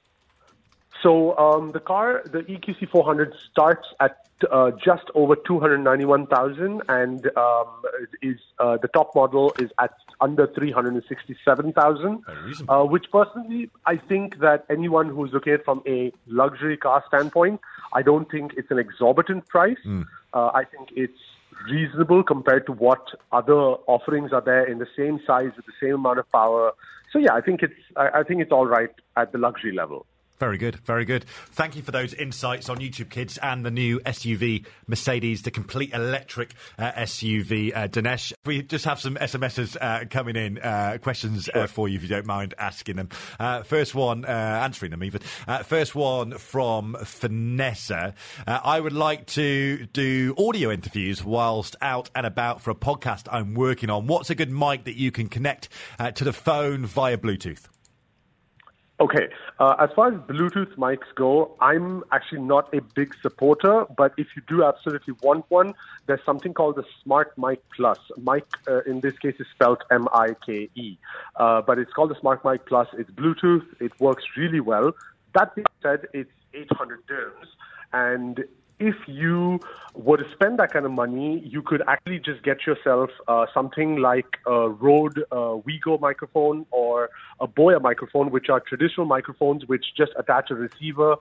So um, the car, the E Q C four hundred, starts at uh, just over two hundred ninety-one thousand, and um, is uh, the top model is at under three hundred sixty-seven thousand.
Very reasonable.
Uh, which personally, I think that anyone who's looking at it from a luxury car standpoint, I don't think it's an exorbitant price.
Mm.
Uh, I think it's reasonable compared to what other offerings are there in the same size with the same amount of power. So yeah, I think it's I, I think it's all right at the luxury level.
Very good, very good. Thank you for those insights on YouTube Kids and the new S U V Mercedes, the complete electric uh, S U V. Uh, Dinesh, we just have some S M Ses uh, coming in, uh, questions uh, for you if you don't mind asking them. Uh, first one, uh, answering them even. Uh, first one from Vanessa. Uh, I would like to do audio interviews whilst out and about for a podcast I'm working on. What's a good mic that you can connect uh, to the phone via Bluetooth?
Okay, uh, as far as Bluetooth mics go, I'm actually not a big supporter, but if you do absolutely want one, there's something called the Smart Mic Plus. Mic, uh, in this case, is spelled M I K E, uh, but it's called the Smart Mic Plus. It's Bluetooth. It works really well. That being said, it's eight hundred dirhams, and if you were to spend that kind of money, you could actually just get yourself uh, something like a Rode uh, Wego microphone or a Boya microphone, which are traditional microphones which just attach a receiver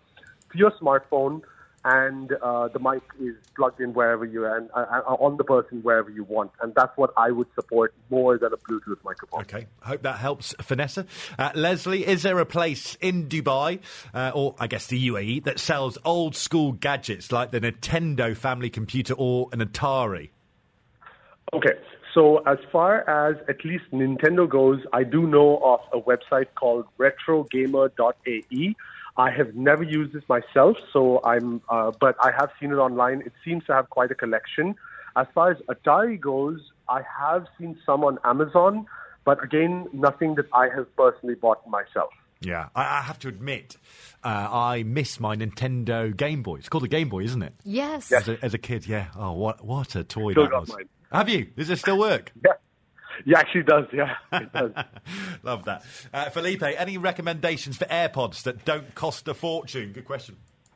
to your smartphone, and uh, the mic is plugged in wherever you are, and uh, on the person wherever you want. And that's what I would support more than a Bluetooth microphone.
Okay, hope that helps, Vanessa. Uh, Leslie, is there a place in Dubai, uh, or I guess the U A E, that sells old school gadgets like the Nintendo family computer or an Atari?
Okay, so as far as at least Nintendo goes, I do know of a website called retro gamer dot A E. I have never used this myself, so I'm. Uh, but I have seen it online. It seems to have quite a collection. As far as Atari goes, I have seen some on Amazon, but again, nothing that I have personally bought myself.
Yeah, I, I have to admit, uh, I miss my Nintendo Game Boy. It's called a Game Boy, isn't it?
Yes.
As a, as a kid, yeah. Oh, what what a toy
Still
that
got
was.
mine.
Have you? Does it still work?
Yeah. Yeah, actually does, yeah. It does.
Love that. Uh, Felipe, any recommendations for AirPods that don't cost a fortune? Good question.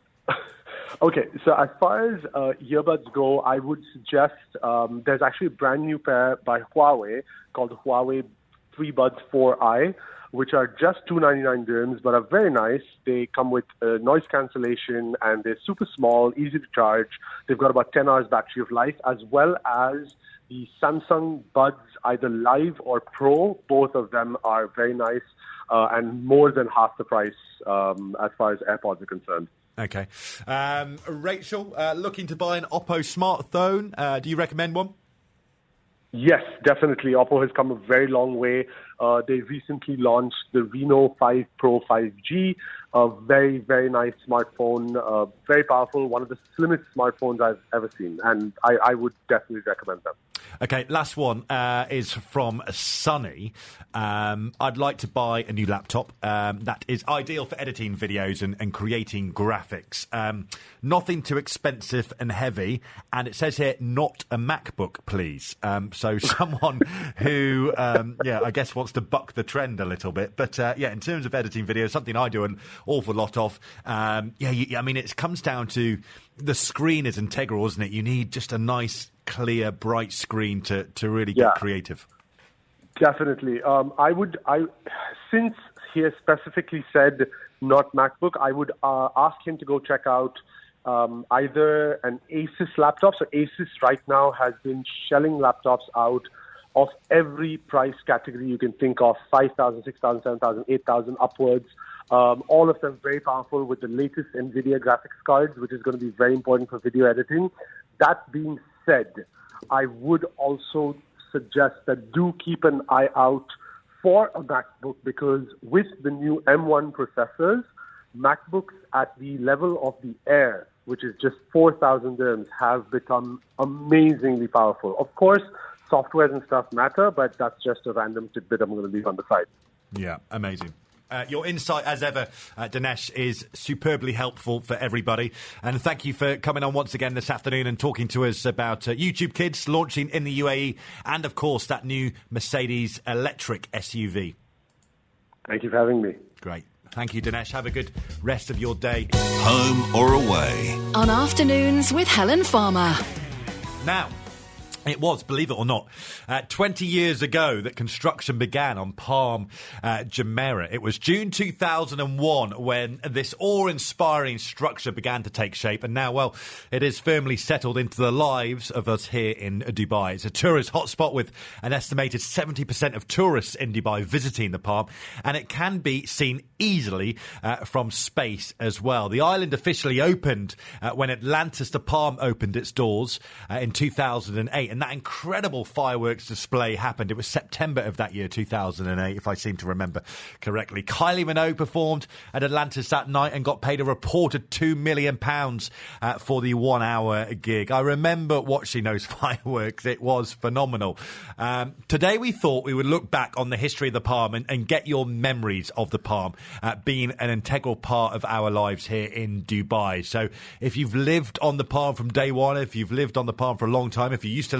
Okay, so as far as uh, earbuds go, I would suggest um, there's actually a brand new pair by Huawei called Huawei FreeBuds four i, which are just two hundred ninety-nine dirhams, but are very nice. They come with uh, noise cancellation, and they're super small, easy to charge. They've got about ten hours battery of life, as well as the Samsung Buds, either Live or Pro. Both of them are very nice uh, and more than half the price um, as far as AirPods are concerned.
Okay. Um, Rachel, uh, looking to buy an Oppo smartphone. Uh, do you recommend one?
Yes, definitely. Oppo has come a very long way. Uh, they recently launched the Reno five Pro five G, a very, very nice smartphone, uh, very powerful, one of the slimmest smartphones I've ever seen, and I, I would definitely recommend them.
Okay, last one uh, is from Sunny. Um, I'd like to buy a new laptop um, that is ideal for editing videos and, and creating graphics. Um, nothing too expensive and heavy. And it says here, not a MacBook, please. Um, so someone who, um, yeah, I guess wants to buck the trend a little bit. But, uh, yeah, in terms of editing videos, something I do an awful lot of. Um, yeah, you, I mean, it comes down to the screen is integral, isn't it? You need just a nice, clear, bright screen to, to really get
yeah,
creative.
Definitely. Um, I would, I since he has specifically said not MacBook, I would uh, ask him to go check out um, either an Asus laptop. So Asus right now has been shelling laptops out of every price category you can think of, five thousand, six thousand, seven thousand, eight thousand upwards. Um, all of them very powerful with the latest NVIDIA graphics cards, which is going to be very important for video editing. That being said, I would also suggest that do keep an eye out for a MacBook, because with the new M one processors, MacBooks at the level of the Air, which is just four thousand dirhams, have become amazingly powerful. Of course, software and stuff matter, but that's just a random tidbit I'm going to leave on the side.
Yeah, amazing. Uh, your insight, as ever, uh, Dinesh, is superbly helpful for everybody. And thank you for coming on once again this afternoon and talking to us about uh, YouTube Kids launching in the U A E and, of course, that new Mercedes electric S U V.
Thank you for having me.
Great. Thank you, Dinesh. Have a good rest of your day.
Home or away.
On Afternoons with Helen Farmer.
Now, it was, believe it or not, uh, twenty years ago that construction began on Palm uh, Jumeirah. It was June two thousand one when this awe-inspiring structure began to take shape. And now, well, it is firmly settled into the lives of us here in Dubai. It's a tourist hotspot with an estimated seventy percent of tourists in Dubai visiting the Palm. And it can be seen easily uh, from space as well. The island officially opened uh, when Atlantis the Palm opened its doors uh, in two thousand eight. And that incredible fireworks display happened. It was September of that year, two thousand eight, if I seem to remember correctly. Kylie Minogue performed at Atlantis that night and got paid a reported two million pounds uh, for the one-hour gig. I remember watching those fireworks. It was phenomenal. Um, today we thought we would look back on the history of the Palm and, and get your memories of the Palm uh, being an integral part of our lives here in Dubai. So if you've lived on the Palm from day one, if you've lived on the Palm for a long time, if you used to live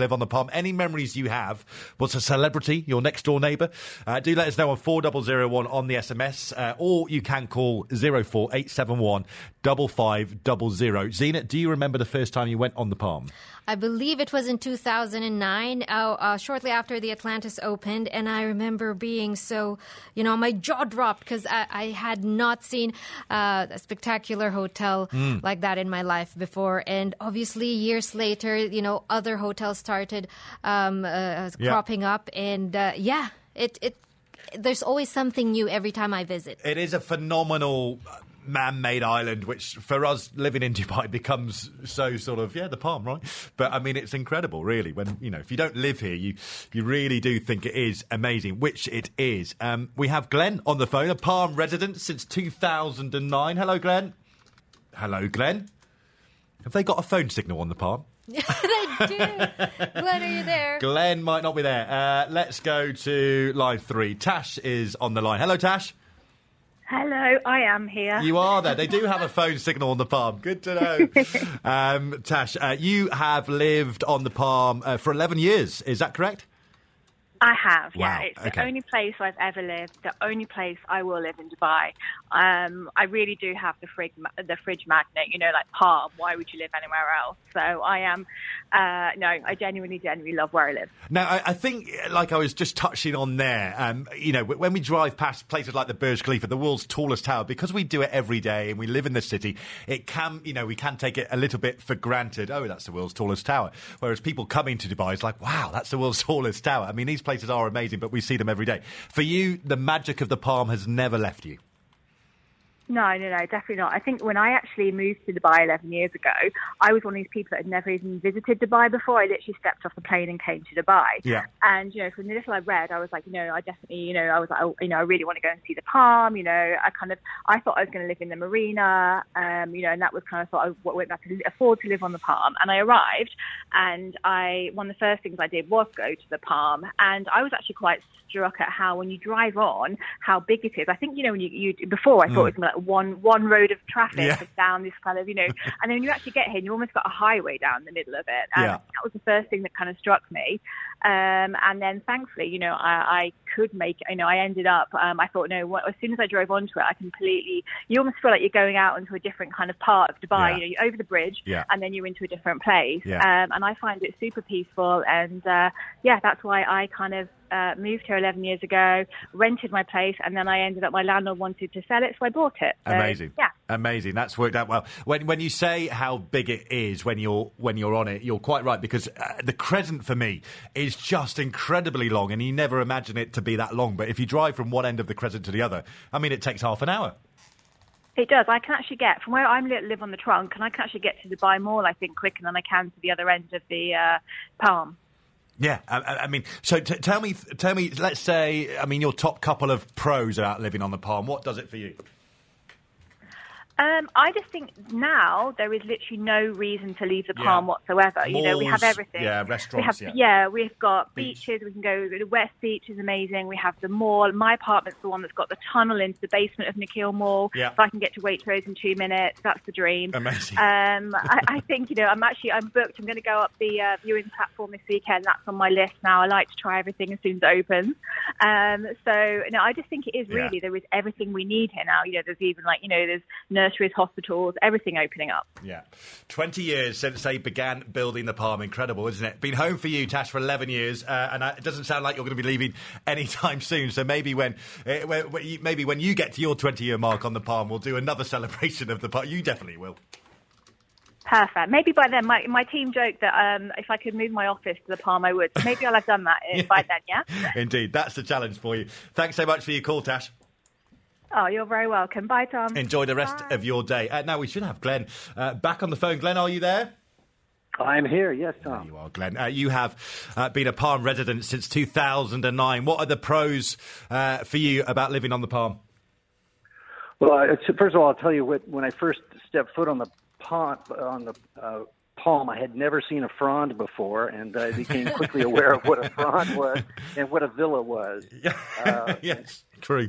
live on the Palm. Any memories you have? What's a celebrity, your next door neighbour? Uh, do let us know on four zero zero one on the S M S, uh, or you can call zero four eight seven one five five zero zero. Zena, do you remember the first time you went on the Palm?
I believe it was in two thousand nine, uh, uh, shortly after the Atlantis opened, and I remember being so, you know, my jaw dropped because I, I had not seen uh, a spectacular hotel mm. like that in my life before. And obviously, years later, you know, other hotels started um, uh,
yeah.
cropping up, and uh, yeah, it it there's always something new every time I visit.
It is a phenomenal man-made island, which for us living in Dubai becomes so sort of, yeah, the Palm, right? But I mean, it's incredible, really. When, you know, if you don't live here, you you really do think it is amazing, which it is. Um, we have Glenn on the phone, a Palm resident since two thousand nine. Hello, Glenn. Hello, Glenn. Have they got a phone signal on the Palm?
They do. Glenn, are you there?
Glenn might not be there. Uh, let's go to line three. Tash is on the line. Hello, Tash.
Hello, I am here.
You are there. They do have a phone signal on the Palm. Good to know. um, Tash, uh, you have lived on the Palm uh, for eleven years. Is that correct?
I have,
wow.
yeah. It's
okay.
the only place I've ever lived, the only place I will live in Dubai. Um, I really do have the fridge, the fridge magnet, you know, like Palm. Why would you live anywhere else? So I am, uh, no, I genuinely, genuinely love where I live.
Now, I, I think, like I was just touching on there, um, you know, when we drive past places like the Burj Khalifa, the world's tallest tower, because we do it every day and we live in the city, it can, you know, we can take it a little bit for granted. Oh, that's the world's tallest tower. Whereas people coming to Dubai, it's like, wow, that's the world's tallest tower. I mean, these places are amazing, but we see them every day. For you, the magic of the Palm has never left you.
No, no, no, definitely not. I think when I actually moved to Dubai eleven years ago, I was one of these people that had never even visited Dubai before. I literally stepped off the plane and came to Dubai.
Yeah.
And, you know, from the little I read, I was like, you know, I definitely, you know, I was like, oh, you know, I really want to go and see the Palm. You know, I kind of, I thought I was going to live in the marina, um, you know, and that was kind of thought I wouldn't have to afford to live on the Palm. And I arrived, and I, one of the first things I did was go to the Palm. And I was actually quite struck at how, when you drive on, how big it is. I think, you know, when you, you before I thought mm. it was like one one road of traffic yeah. down this kind of, you know, and then when you actually get here, you almost got a highway down the middle of it. And
yeah.
that was the first thing that kind of struck me. Um, and then thankfully, you know, I, I could make, you know, I ended up, um, I thought, no, what, as soon as I drove onto it, I completely, you almost feel like you're going out into a different kind of part of Dubai.
Yeah.
You know, you're over the bridge
yeah.
and then you're into a different place.
Yeah.
Um, and I find it super peaceful. And uh, yeah, that's why I kind of uh, moved here eleven years ago, rented my place, and then I ended up, my landlord wanted to sell it, so I bought it. So,
Amazing.
Yeah.
Amazing. That's worked out well. When when you say how big it is when you're when you're on it, you're quite right, because uh, the Crescent for me is just incredibly long, and you never imagine it to be that long. But if you drive from one end of the Crescent to the other, I mean, it takes half an hour.
It does. I can actually get, from where I live on the trunk, and I can actually get to Dubai Mall, I think, quicker than I can to the other end of the uh, Palm.
Yeah, I, I mean, so t- tell me, tell me, let's say, I mean, your top couple of pros about living on the Palm. What does it for you?
Um, I just think now there is literally no reason to leave the
Yeah.
Palm whatsoever.
Malls,
you know, we have everything.
yeah,
We
restaurants,
have,
yeah.
we've got
Beach.
beaches. We can go. The West Beach is amazing. We have the mall. My apartment's the one that's got the tunnel into the basement of Nikhil Mall,
Yeah.
so I can get to Waitrose in two minutes. That's the dream.
Amazing.
Um, I, I think, you know, I'm actually I'm booked. I'm going to go up the uh, viewing platform this weekend. That's on my list now. I like to try everything as soon as it opens. Um, so no, I just think it is really
Yeah.
there is everything we need here now. You know, there's even like you know, there's nurseries, hospitals, everything opening up.
Yeah. twenty years since they began building the Palm. Incredible, isn't it? Been home for you, Tash, for eleven years, uh, and it doesn't sound like you're going to be leaving anytime soon. So maybe when, uh, when, when you, maybe when you get to your twenty-year mark on the Palm, we'll do another celebration of the Palm. You definitely will.
Perfect. Maybe by then, my my team joked that um, if I could move my office to the Palm, I would. So maybe I'll have done that uh, by then, yeah?
Indeed. That's the challenge for you. Thanks so much for your call, Tash.
Oh, you're very welcome. Bye, Tom.
Enjoy the rest
Bye.
of your day. Uh, now, we should have Glenn uh, back on the phone. Glenn, are you there?
I'm here, yes, Tom.
There you are, Glenn. Uh, you have uh, been a Palm resident since two thousand nine. What are the pros uh, for you about living on the Palm?
Well, it's, first of all, I'll tell you what. When I first stepped foot on the Palm, on the uh, Palm, I had never seen a frond before, and I became quickly aware of what a frond was and what a villa was. Uh,
yes, true.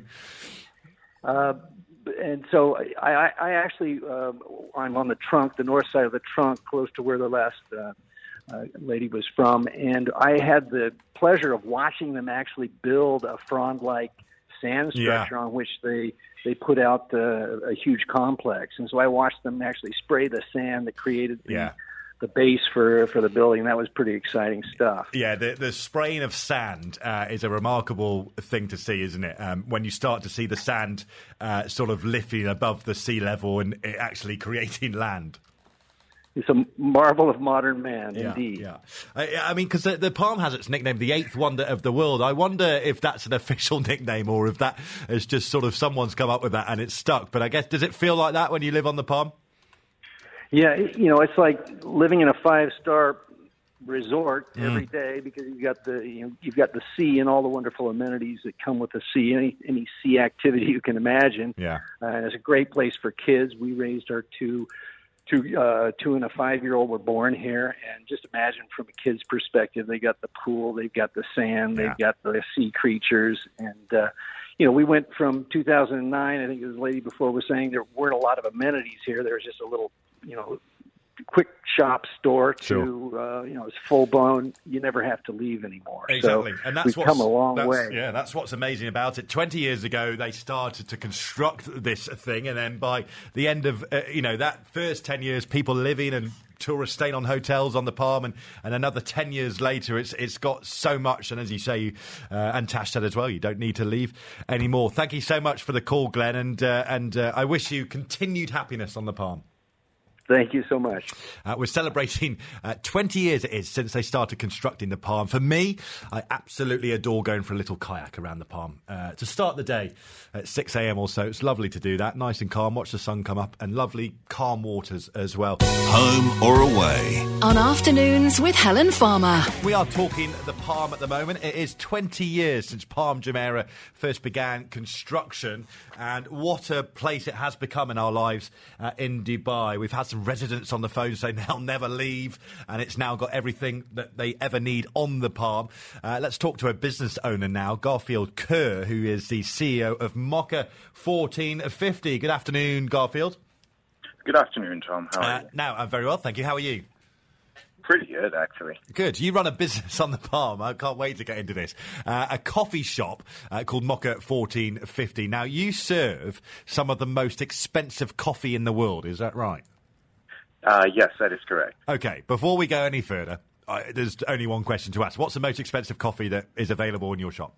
Uh, and so I, I, I actually, uh, I'm on the trunk, the north side of the trunk, close to where the last uh, uh, lady was from, and I had the pleasure of watching them actually build a frond-like sand structure
Yeah.
on which they they put out uh, a huge complex. And so I watched them actually spray the sand that created the,
Yeah.
the base for, for the building. That was pretty exciting stuff.
Yeah, the, the spraying of sand uh, is a remarkable thing to see, isn't it? Um, when you start to see the sand uh, sort of lifting above the sea level and it actually creating land.
It's a marvel of modern man,
Yeah,
indeed.
yeah. I, I mean, because the, the palm has its nickname, the eighth wonder of the world. I wonder if that's an official nickname or if that is just sort of someone's come up with that and it's stuck. But I guess, does it feel like that when you live on the palm?
Yeah, it- you know, it's like living in a five-star resort
Mm.
every day because you've got the you know you've got the sea and all the wonderful amenities that come with the sea. Any any sea activity you can imagine.
Yeah.
Uh, and it's a great place for kids. We raised our two. Two, uh, two and a five-year-old were born here, and just imagine from a kid's perspective, they got the pool, they've got the sand, they've got the sea creatures, and uh, you know, we went from two thousand nine. I think the lady before was saying there weren't a lot of amenities here. There was just a little, you know, quick shop store to,
Sure.
uh, you know, it's full blown. You never have to leave anymore.
Exactly,
so
and that's
we've
what's,
come a long
that's,
way.
Yeah, that's what's amazing about it. Twenty years ago, they started to construct this thing, and then by the end of uh, you know that first ten years, people living and tourists staying on hotels on the Palm, and, and another ten years later, it's it's got so much. And as you say, uh, and Tash said as well, you don't need to leave anymore. Thank you so much for the call, Glenn, and uh, and uh, I wish you continued happiness on the Palm.
Thank you so much.
Uh, we're celebrating uh, twenty years it is since they started constructing the Palm. For me, I absolutely adore going for a little kayak around the Palm. Uh, to start the day at six a.m. or so, it's lovely to do that. Nice and calm, watch the sun come up, and lovely calm waters as well.
Home or away?
On Afternoons with Helen Farmer.
We are talking the Palm at the moment. It is twenty years since Palm Jumeirah first began construction, and what a place it has become in our lives uh, in Dubai. We've had some residents on the phone saying they'll never leave, and it's now got everything that they ever need on the Palm. Uh, let's talk to a business owner now, Garfield Kerr, who is the C E O of Mocha fourteen fifty. Good afternoon, Garfield.
Good afternoon, Tom. How are
Uh,
you?
now, I'm very well, thank you. How are you?
Pretty good, actually.
Good. You run a business on the Palm. I can't wait to get into this. Uh, a coffee shop uh, called Mocha fourteen fifty. Now, you serve some of the most expensive coffee in the world. Is that right?
Uh, yes, that is correct.
Okay. Before we go any further, uh, there's only one question to ask. What's the most expensive coffee that is available in your shop?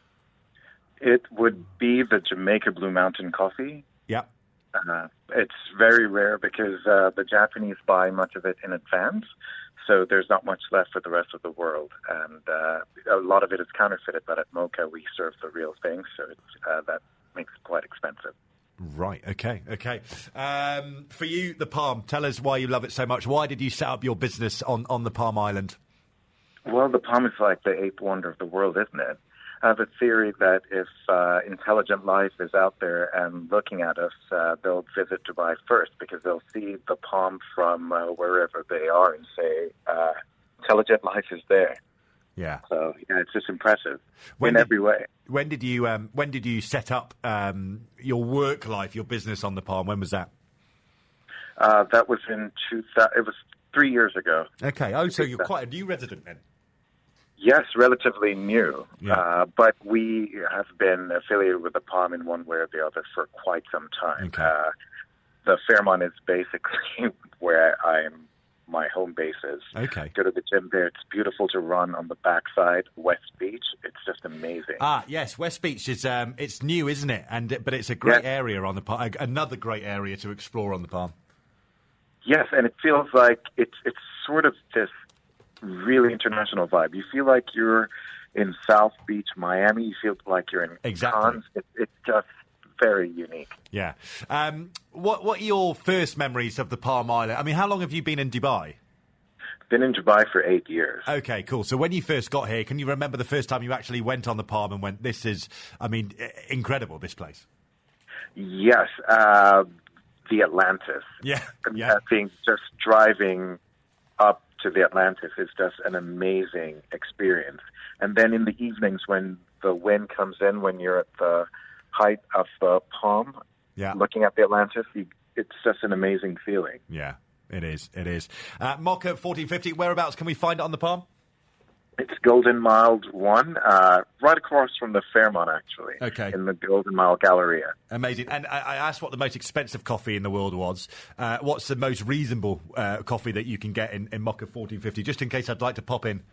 It would be the Jamaica Blue Mountain coffee.
Yeah.
Uh, it's very rare because uh, the Japanese buy much of it in advance, so there's not much left for the rest of the world. And uh, a lot of it is counterfeited, but at Mocha we serve the real thing, so it's, uh, that makes it quite expensive.
Right. Okay. Okay. Um, for you, the Palm, tell us why you love it so much. Why did you set up your business on, on the Palm Island?
Well, the Palm is like the eighth wonder of the world, isn't it? I have a theory that if uh, intelligent life is out there and looking at us, uh, they'll visit Dubai first because they'll see the Palm from uh, wherever they are and say, uh, intelligent life is there.
Yeah.
So yeah, it's just impressive
When
in
did-
every way.
When did you um, When did you set up um, your work life, your business on the Palm? When was that?
Uh, that was in two thousand. It was three years ago.
Okay. Oh, so you're quite a new resident then.
Yes, relatively new,
Yeah.
uh, but we have been affiliated with the Palm in one way or the other for quite some time.
Okay.
Uh, the Fairmont is basically where I'm. My home base is.
Okay.
Go to the gym there. It's beautiful to run on the backside, West Beach. It's just amazing.
Ah, yes. West Beach is um, it's new, isn't it? And but it's a great
Yeah.
area on the Palm. Another great area to explore on the Palm.
Yes, and it feels like it's it's sort of this really international vibe. You feel like you're in South Beach, Miami. You feel like you're in
Exactly.
Cannes. It, it's just very unique.
Yeah. Um, what What are your first memories of the Palm Island? I mean, how long have you been in Dubai?
Been in Dubai for eight years.
Okay, cool. So when you first got here, can you remember the first time you actually went on the Palm and went, "This is, I mean, i- incredible. This place."
Yes, uh, the Atlantis.
Yeah,
yeah. I think just driving up to the Atlantis is just an amazing experience. And then in the evenings when the wind comes in, when you're at the height of the Palm,
Yeah.
looking at the Atlantis, you, it's just an amazing feeling.
Yeah. It is, it is. Uh, Mocha fourteen fifty, whereabouts can we find it on the Palm?
It's Golden Mile one, uh, right across from the Fairmont, actually.
Okay.
In the Golden Mile Galleria.
Amazing. And I, I asked what the most expensive coffee in the world was. Uh, what's the most reasonable uh, coffee that you can get in, in Mocha fourteen fifty, just in case I'd like to pop in?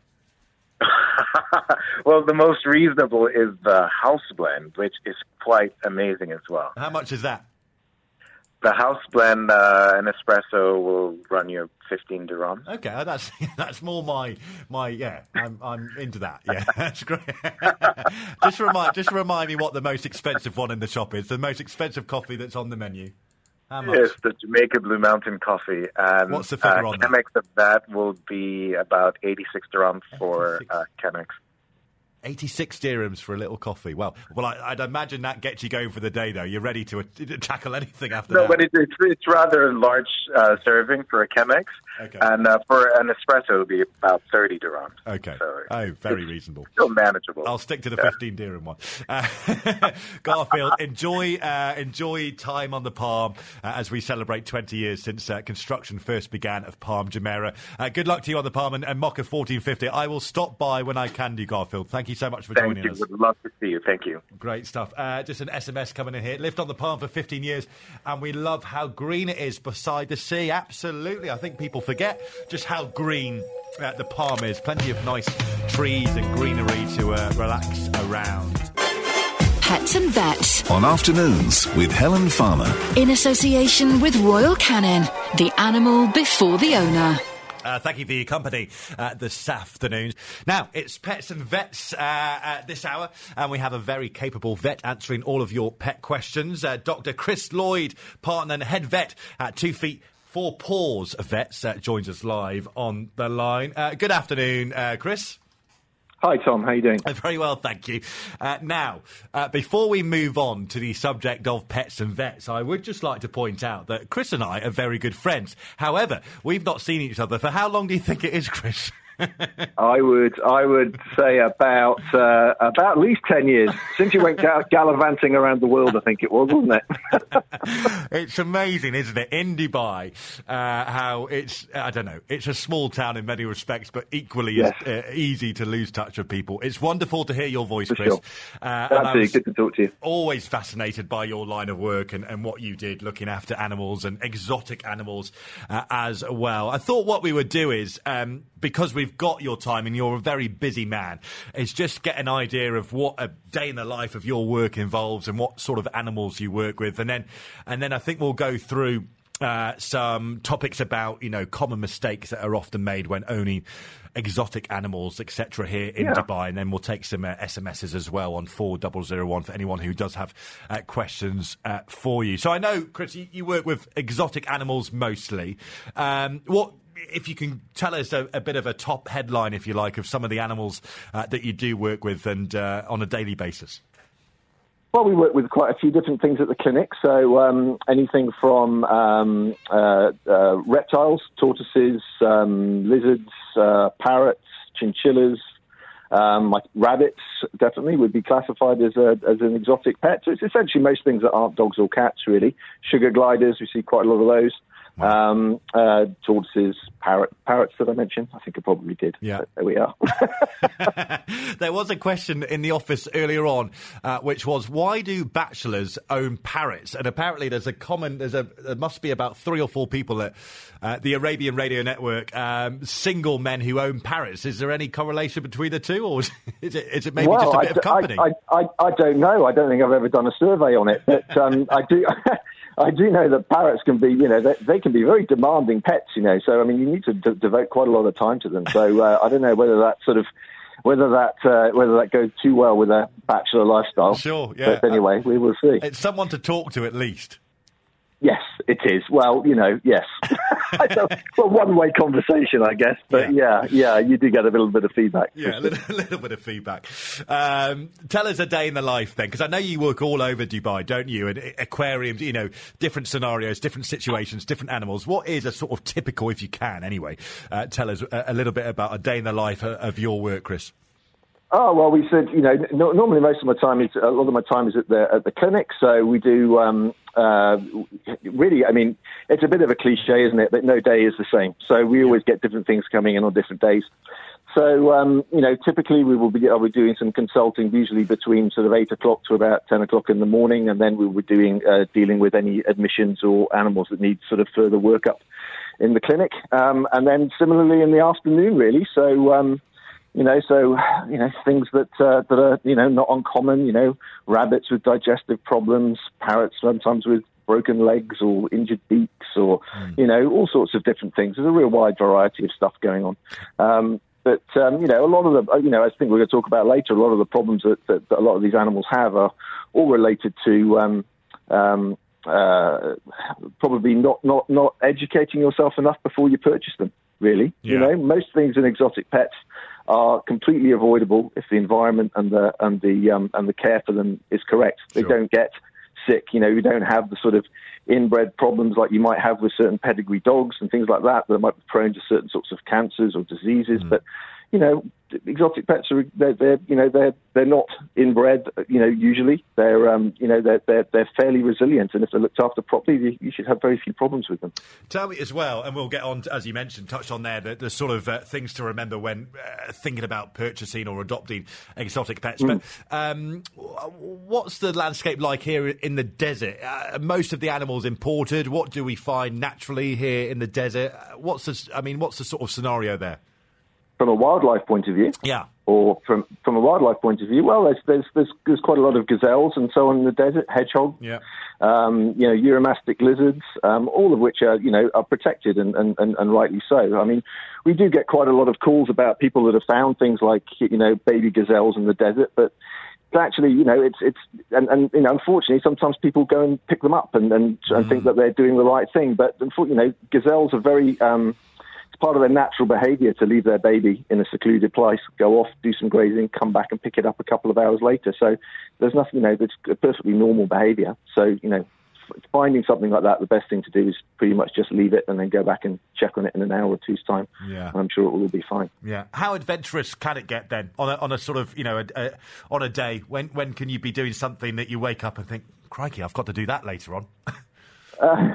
Well, the most reasonable is the house blend, which is quite amazing as well.
How much is that?
The house blend, uh, an espresso will run you fifteen dirhams.
Okay, that's that's more my my yeah. I'm I'm into that. Yeah, that's great. just remind just remind me what the most expensive one in the shop is. The most expensive coffee that's on the menu. How much?
Yes, the Jamaica Blue Mountain coffee. And,
what's the figure
uh,
on that?
Chemex of that will be about eighty-six dirhams for uh, Chemex.
eighty-six dirhams for a little coffee. Well, well, I, I'd imagine that gets you going for the day, though. You're ready to, uh, to tackle anything after
no,
that.
No, but it, it's, it's rather a large uh, serving for a Chemex.
Okay.
And uh, for an espresso, it'll be about thirty dirhams.
Okay.
So
oh, very reasonable.
Still manageable.
I'll stick to the
yeah.
fifteen dirham one. Uh, Garfield, enjoy uh, enjoy time on the Palm uh, as we celebrate twenty years since uh, construction first began of Palm Jumeirah. Uh, good luck to you on the Palm and, and Mocha fourteen fifty. I will stop by when I can do, Garfield. Thank you so much for
Thank
joining
you.
us.
Would love to see you. Thank you.
Great stuff. Uh, just an S M S coming in here. Lived on the Palm for fifteen years, and we love how green it is beside the sea. Absolutely. I think people forget just how green uh, the Palm is. Plenty of nice trees and greenery to uh, relax around.
Pets and Vets.
On Afternoons with Helen Farmer.
In association with Royal Canin, the animal before the owner.
Uh, thank you for your company uh, this afternoon. Now, it's Pets and Vets uh, at this hour, and we have a very capable vet answering all of your pet questions. Uh, Doctor Chris Lloyd, partner and head vet at Two Feet Four Paws Vets, uh, joins us live on the line. Uh, good afternoon, uh, Chris.
Hi, Tom. How are you doing?
Very well, thank you. Uh, now, uh, before we move on to the subject of pets and vets, I would just like to point out that Chris and I are very good friends. However, we've not seen each other for how long do you think it is, Chris?
I would, I would say about uh, about at least ten years since you went gal- gallivanting around the world. I think it was, wasn't it?
It's amazing, isn't it? In Dubai, uh, how it's I don't know. It's a small town in many respects, but equally yes. uh, easy to lose touch with people. It's wonderful to hear your voice,
For
Chris.
Sure.
Uh,
Absolutely, good to talk to you.
Always fascinated by your line of work and, and what you did, looking after animals and exotic animals uh, as well. I thought what we would do is um, because we've got your time and you're a very busy man, is just get an idea of what a day in the life of your work involves and what sort of animals you work with, and then and then I think we'll go through uh, some topics about, you know, common mistakes that are often made when owning exotic animals, et cetera, here in
yeah.
Dubai, and then we'll take some uh, S M Ses as well on four zero zero one for anyone who does have uh, questions uh, for you. So I know, Chris, you, you work with exotic animals mostly. Um, what If you can tell us a, a bit of a top headline, if you like, of some of the animals uh, that you do work with and uh, on a daily basis.
Well, we work with quite a few different things at the clinic. So um, anything from um, uh, uh, reptiles, tortoises, um, lizards, uh, parrots, chinchillas, um, like rabbits, definitely would be classified as a, as an exotic pet. So it's essentially most things that aren't dogs or cats, really. Sugar gliders, we see quite a lot of those. Um, uh, tortoises, parrot, parrots that I mentioned. I think I probably did.
Yeah.
But there we are.
There was a question in the office earlier on, uh, which was, why do bachelors own parrots? And apparently there's a common, there's a, there must be about three or four people at uh, the Arabian Radio Network, um, single men who own parrots. Is there any correlation between the two, or is it, is it maybe
well,
just a bit
I,
of company?
I, I, I, I don't know. I don't think I've ever done a survey on it, but um, I do. I do know that parrots can be, you know, they, they can be very demanding pets, you know. So I mean, you need to d- devote quite a lot of time to them. So uh, I don't know whether that sort of, whether that uh, whether that goes too well with a bachelor lifestyle.
Sure, yeah.
But anyway, we will see.
It's someone to talk to at least.
Yes, it is. Well, you know, yes. Well, one-way conversation, I guess. But yeah. yeah, yeah, you do get a little bit of feedback.
Yeah, a little, a little bit of feedback. Um, tell us a day in the life then, because I know you work all over Dubai, don't you? And aquariums, you know, different scenarios, different situations, different animals. What is a sort of typical, if you can anyway, uh, tell us a, a little bit about a day in the life of, of your work, Chris?
Oh, well, we said, you know, no, normally most of my time is, a lot of my time is at the at the clinic. So we do um, uh, really, I mean, it's a bit of a cliche, isn't it? But no day is the same. So we always get different things coming in on different days. So, um, you know, typically we will be, I'll be doing some consulting, usually between sort of eight o'clock to about ten o'clock in the morning, and then we will be doing, uh, dealing with any admissions or animals that need sort of further workup in the clinic. Um, and then similarly in the afternoon, really. So, um, you know, so, you know, things that, uh, that are, you know, not uncommon, you know, rabbits with digestive problems, parrots sometimes with broken legs or injured beaks or, mm. you know, all sorts of different things. There's a real wide variety of stuff going on. Um, But, um, you know, a lot of the, you know, I think we're going to talk about later, a lot of the problems that, that, that a lot of these animals have are all related to um, um, uh, probably not, not, not educating yourself enough before you purchase them, really. Yeah. You know, most things in exotic pets are completely avoidable if the environment and the, and the, um, and the care for them is correct. They sure. don't get sick, you know, you don't have the sort of inbred problems like you might have with certain pedigree dogs and things like that that might be prone to certain sorts of cancers or diseases. Mm. But, you know, exotic pets are, they're, they're, you know, they're, they're not inbred, you know, usually. They're, um, you know, they're, they're, they're fairly resilient. And if they're looked after properly, you, you should have very few problems with them.
Tell me as well, and we'll get on, to, as you mentioned, touched on there, the, the sort of uh, things to remember when uh, thinking about purchasing or adopting exotic pets. Mm. But um, what's the landscape like here in the desert? Uh, most of the animals imported. What do we find naturally here in the desert? What's the, I mean, what's the sort of scenario there?
From a wildlife point of view,
yeah,
or from from a wildlife point of view, well, there's there's there's, there's quite a lot of gazelles and so on in the desert, hedgehogs,
yeah,
um, you know, Uromastic lizards, um, all of which are you know are protected and, and, and, and rightly so. I mean, we do get quite a lot of calls about people that have found things like you know baby gazelles in the desert, but actually, you know, it's it's and, and you know, unfortunately, sometimes people go and pick them up and and, mm. and think that they're doing the right thing, but unfortunately, you know, gazelles are very um, it's part of their natural behaviour to leave their baby in a secluded place, go off, do some grazing, come back and pick it up a couple of hours later. So there's nothing, you know, it's a perfectly normal behaviour. So, you know, finding something like that, the best thing to do is pretty much just leave it and then go back and check on it in an hour or two's time.
Yeah.
And I'm sure it will all be fine.
Yeah. How adventurous can it get then on a, on a sort of, you know, a, a, on a day? When, when can you be doing something that you wake up and think, crikey, I've got to do that later on?
uh,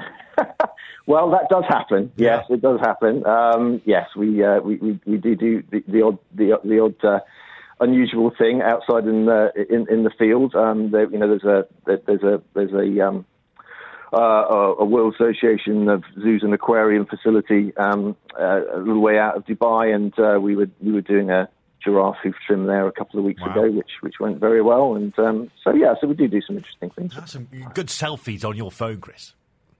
Well, that does happen. Yes, yeah. It does happen. Um, yes, we, uh, we we we do do the, the odd the, the odd uh, unusual thing outside in the in, in the field. Um, there, you know, there's a there's a there's a um, uh, a World Association of Zoos and Aquarium facility um, uh, a little way out of Dubai, and uh, we were we were doing a giraffe hoof trim there a couple of weeks wow. ago, which which went very well. And um, so yeah, so we do do some interesting things.
That's some good selfies on your phone, Chris.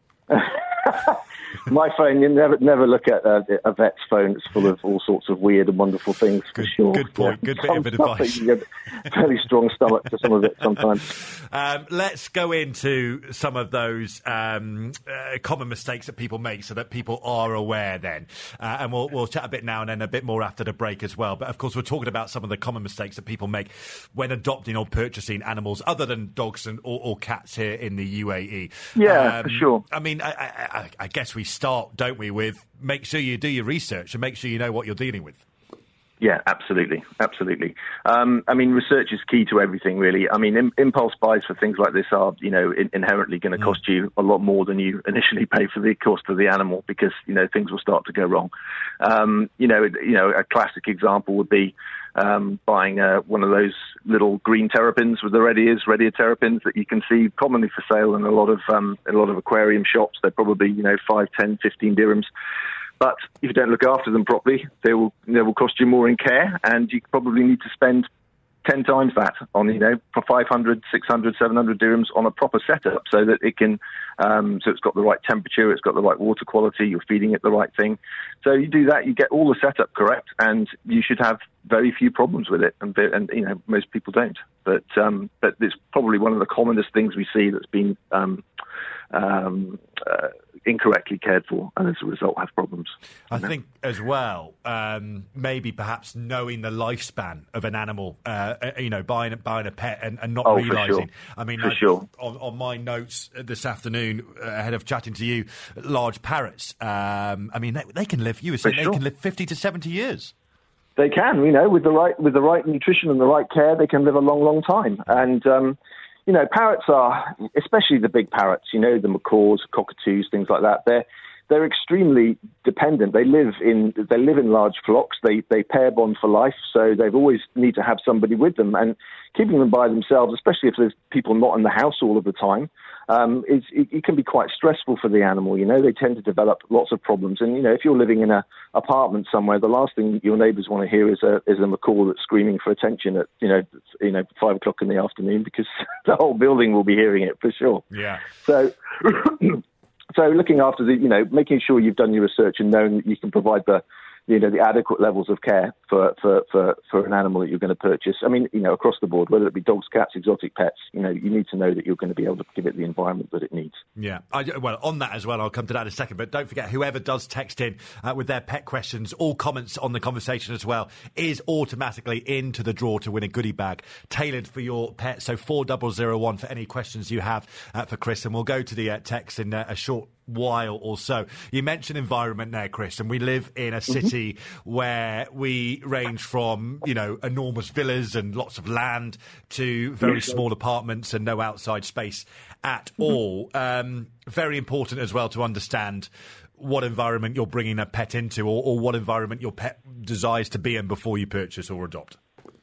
My phone, you never never look at uh, a vet's phone. It's full of all sorts of weird and wonderful things,
good,
for sure.
Good point, yeah. Good bit of advice.
You get a fairly strong stomach for some of it sometimes.
Um, let's go into some of those um, uh, common mistakes that people make so that people are aware then. Uh, and we'll, we'll chat a bit now and then a bit more after the break as well. But, of course, we're talking about some of the common mistakes that people make when adopting or purchasing animals other than dogs and or, or cats here in the U A E.
Yeah,
um,
for sure.
I mean, I, I, I guess we start, don't we, with make sure you do your research and make sure you know what you're dealing with.
Yeah, absolutely, absolutely. Um, I mean, research is key to everything, really. I mean, im- impulse buys for things like this are, you know, in- inherently going to mm. cost you a lot more than you initially pay for the cost of the animal because, you know, things will start to go wrong. Um, you know, you know, a classic example would be um, buying uh, one of those little green terrapins with the red ears, red ear terrapins that you can see commonly for sale in a lot of um, a lot of aquarium shops. They're probably, you know, five, ten, fifteen dirhams. But if you don't look after them properly, they will they will cost you more in care, and you probably need to spend ten times that on, you know, for five hundred, six hundred, seven hundred dirhams on a proper setup so that it can, um, so it's got the right temperature, it's got the right water quality, you're feeding it the right thing. So you do that, you get all the setup correct, and you should have very few problems with it. And, and you know, most people don't. But um, but it's probably one of the commonest things we see that's been um, um, uh, incorrectly cared for, and as a result have problems.
I know? think as well, um, maybe perhaps knowing the lifespan of an animal, uh, you know, buying buying a pet and, and not
oh,
realising.
Sure.
I mean,
for
I,
sure.
on, on my notes this afternoon, uh, ahead of chatting to you, large parrots. Um, I mean, they, they can live. You were saying they
sure.
can live fifty to seventy years.
They can, you know, with the right with the right nutrition and the right care, they can live a long, long time. And um, you know, parrots are, especially the big parrots, you know, the macaws, cockatoos, things like that. They're they're extremely dependent. They live in they live in large flocks. They they pair bond for life, so they've always need to have somebody with them. And keeping them by themselves, especially if there's people not in the house all of the time, um, is it, it can be quite stressful for the animal. You know, they tend to develop lots of problems. And you know, if you're living in an apartment somewhere, the last thing your neighbours want to hear is a is a macaw that's screaming for attention at you know you know five o'clock in the afternoon, because the whole building will be hearing it for sure.
Yeah.
So. So looking after the, you know, making sure you've done your research and known that you can provide the, you know, the adequate levels of care for, for, for, for an animal that you're going to purchase. I mean, you know, across the board, whether it be dogs, cats, exotic pets, you know, you need to know that you're going to be able to give it the environment that it needs.
Yeah. I, well, on that as well, I'll come to that in a second, but don't forget, whoever does text in uh, with their pet questions, all comments on the conversation as well, is automatically into the draw to win a goodie bag tailored for your pet. So four double zero one for any questions you have uh, for Chris, and we'll go to the uh, text in uh, a short while or so. You mentioned environment there, Chris, and we live in a city mm-hmm. where we range from, you know, enormous villas and lots of land to very yes, small apartments and no outside space at mm-hmm. all. Um, very important as well to understand what environment you're bringing a pet into, or, or what environment your pet desires to be in before you purchase or adopt.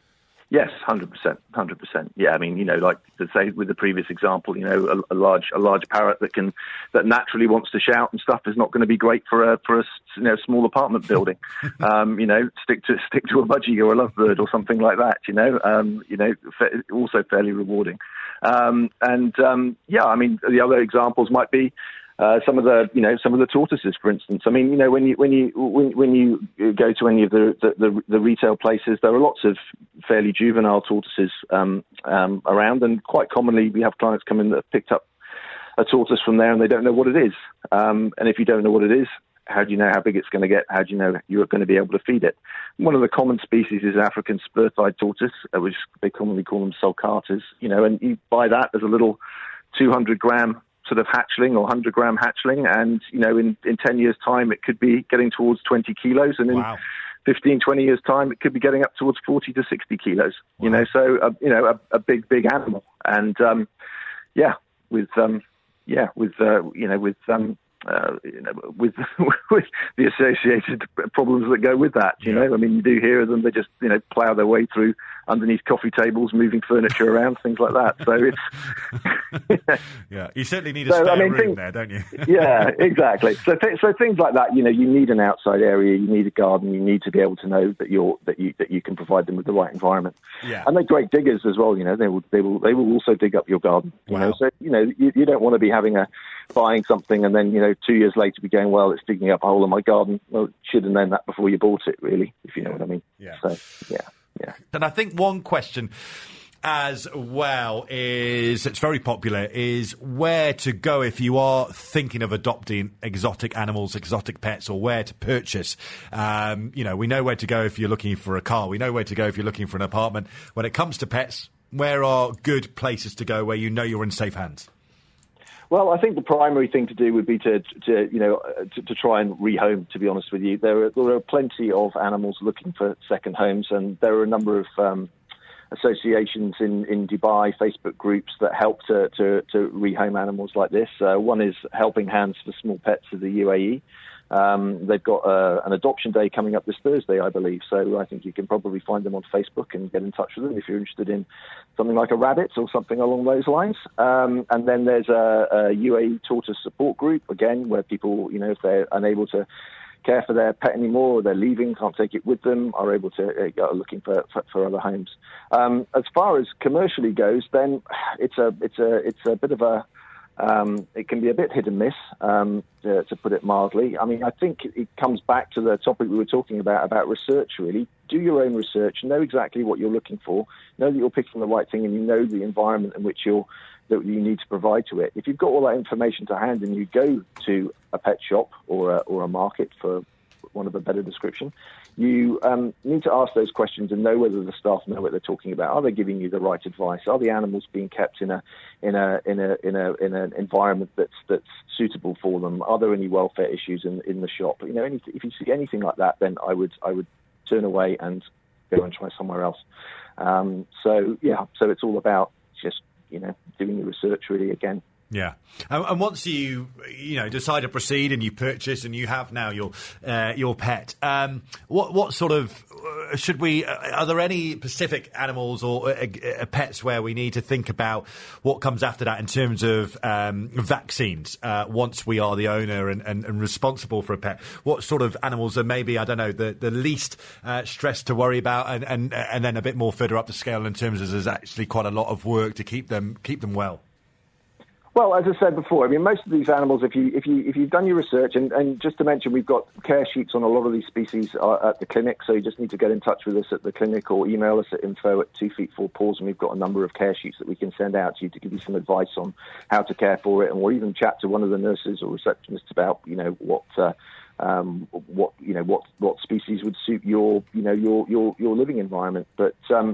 Yes, one hundred percent, one hundred percent. Yeah, I mean, you know, like to say with the previous example, you know, a, a large a large parrot that can that naturally wants to shout and stuff is not going to be great for a for a you know small apartment building. um, you know, stick to stick to a budgie or a lovebird or something like that. You know, um, you know, fa- also fairly rewarding. Um, and um, yeah, I mean, the other examples might be. Uh, some of the, you know, some of the tortoises, for instance. I mean, you know, when you when you when, when you go to any of the, the, the, the retail places, there are lots of fairly juvenile tortoises um, um, around, and quite commonly we have clients come in that have picked up a tortoise from there and they don't know what it is. Um, and if you don't know what it is, how do you know how big it's going to get? How do you know you're going to be able to feed it? One of the common species is African spur-thighed tortoise, which they commonly call them sulcatas. You know, and you buy that as a little two hundred gram sort of hatchling or one hundred gram hatchling, and you know in, in ten years time it could be getting towards twenty kilos, and in wow. fifteen, twenty years time it could be getting up towards forty to sixty kilos. Wow. You know, so uh, you know a, a big big animal, and um, yeah with um, yeah with uh, you know with um, uh, you know with with the associated problems that go with that. You yeah. know, I mean, you do hear of them, they just you know plough their way through underneath coffee tables, moving furniture around, things like that. So it's
yeah. yeah, you certainly need a
so,
spare
I mean,
room
things,
there, don't you?
yeah, exactly. So, th- so things like that, you know, you need an outside area, you need a garden, you need to be able to know that you're that you that you can provide them with the right environment.
Yeah,
and they're great diggers as well. You know, they will they will they will also dig up your garden. You wow. know, so you know you, you don't want to be having a buying something and then you know two years later be going, well, it's digging up a hole in my garden. Well, you should have known that before you bought it, really, if you know what I mean.
Yeah.
So yeah. Yeah.
And I think one question as well is, it's very popular, is where to go if you are thinking of adopting exotic animals, exotic pets, or where to purchase. Um, you know, we know where to go if you're looking for a car. We know where to go if you're looking for an apartment. When it comes to pets, where are good places to go where you know you're in safe hands?
Well, I think the primary thing to do would be to, to you know, to, to try and rehome, to be honest with you. There are, there are plenty of animals looking for second homes, and there are a number of um, associations in, in Dubai, Facebook groups that help to, to, to rehome animals like this. Uh, one is Helping Hands for Small Pets of the U A E. Um, they've got uh, an adoption day coming up this Thursday, I believe. So I think you can probably find them on Facebook and get in touch with them if you're interested in something like a rabbit or something along those lines. Um, and then there's a, a U A E tortoise support group, again, where people, you know, if they're unable to care for their pet anymore, or they're leaving, can't take it with them, are able to uh, go looking for, for, for other homes. Um, as far as commercially goes, then it's a it's a it's a bit of a Um, it can be a bit hit and miss, um, to, to put it mildly. I mean, I think it comes back to the topic we were talking about, about research, really. Do your own research, know exactly what you're looking for, know that you're picking the right thing, and you know the environment in which you're, that you need to provide to it. If you've got all that information to hand and you go to a pet shop or a, or a market, for want of a better description, you um, need to ask those questions and know whether the staff know what they're talking about. Are they giving you the right advice? Are the animals being kept in a in a in a in a in an environment that's that's suitable for them? Are there any welfare issues in in the shop? You know, any, if you see anything like that, then I would I would turn away and go and try somewhere else. Um, so yeah, so it's all about just you know, doing your research really again.
Yeah, and, and once you you know decide to proceed and you purchase and you have now your uh, your pet, um, what what sort of uh, should we? Uh, are there any specific animals or uh, uh, pets where we need to think about what comes after that in terms of um, vaccines? Uh, once we are the owner and, and, and responsible for a pet, what sort of animals are maybe I don't know the the least uh, stress to worry about, and, and and then a bit more further up the scale in terms of there's actually quite a lot of work to keep them keep them well.
Well, as I said before, I mean, most of these animals, if you if you if you've done your research, and, and just to mention, we've got care sheets on a lot of these species uh, at the clinic, so you just need to get in touch with us at the clinic or email us at info at two feet four paws, and we've got a number of care sheets that we can send out to you to give you some advice on how to care for it, and we'll even chat to one of the nurses or receptionists about, you know, what. Uh, Um, what you know, what what species would suit your you know your your your living environment, but. Um,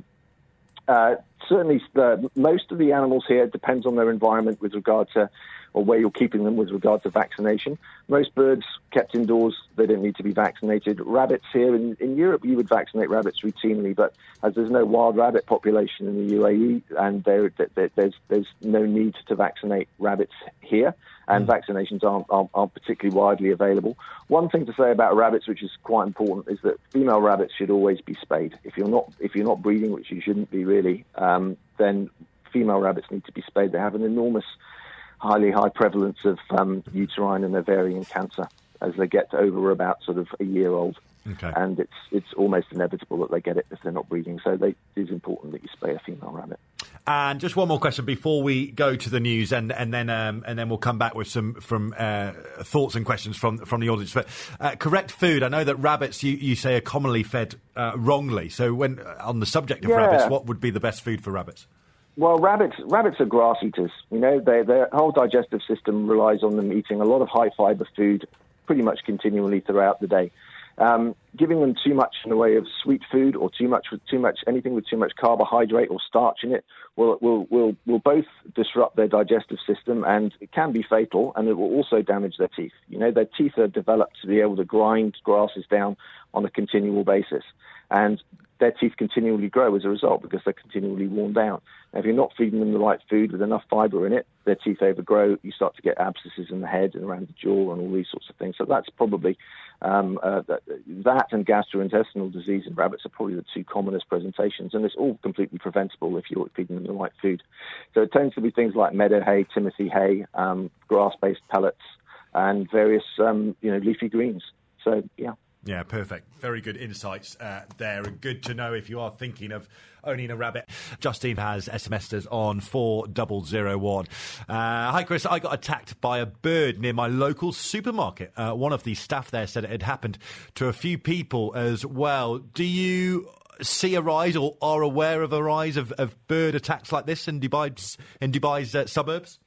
Uh, certainly, the, most of the animals here depends on their environment with regard to, or where you're keeping them with regard to vaccination. Most birds kept indoors, they don't need to be vaccinated. Rabbits here in, in Europe, you would vaccinate rabbits routinely, but as there's no wild rabbit population in the U A E, and there, there, there's there's no need to vaccinate rabbits here, and mm. vaccinations aren't, aren't, aren't particularly widely available. One thing to say about rabbits, which is quite important, is that female rabbits should always be spayed. If you're not if you're not breeding, which you shouldn't be really, um, then female rabbits need to be spayed. They have an enormous, highly high prevalence of um, uterine and ovarian cancer as they get to over about sort of a year old.
Okay.
And it's it's almost inevitable that they get it if they're not breeding. So they, it is important that you spay a female rabbit.
And just one more question before we go to the news, and and then um, and then we'll come back with some from uh, thoughts and questions from from the audience. But uh, correct food. I know that rabbits, you, you say, are commonly fed uh, wrongly. So when on the subject of
yeah.
rabbits, what would be the best food for rabbits?
Well, rabbits rabbits are grass eaters. You know, they, their whole digestive system relies on them eating a lot of high fiber food pretty much continually throughout the day. Um, giving them too much in the way of sweet food or too much with too much anything with too much carbohydrate or starch in it will will will will both disrupt their digestive system, and it can be fatal, and it will also damage their teeth. You know, their teeth are developed to be able to grind grasses down on a continual basis, and their teeth continually grow as a result because they're continually worn down. Now, if you're not feeding them the right food with enough fiber in it, their teeth overgrow, you start to get abscesses in the head and around the jaw and all these sorts of things. So that's probably, um, uh, that, that and gastrointestinal disease in rabbits are probably the two commonest presentations, and it's all completely preventable if you're feeding them the right food. So it tends to be things like meadow hay, timothy hay, um, grass-based pellets, and various, um, you know, leafy greens. So, yeah.
Yeah, perfect. Very good insights uh, there, and good to know if you are thinking of owning a rabbit. Justine has S M S'd us on four zero zero one. Uh, hi, Chris. I got attacked by a bird near my local supermarket. Uh, one of the staff there said it had happened to a few people as well. Do you see a rise or are aware of a rise of, of bird attacks like this in Dubai's, in Dubai's uh, suburbs?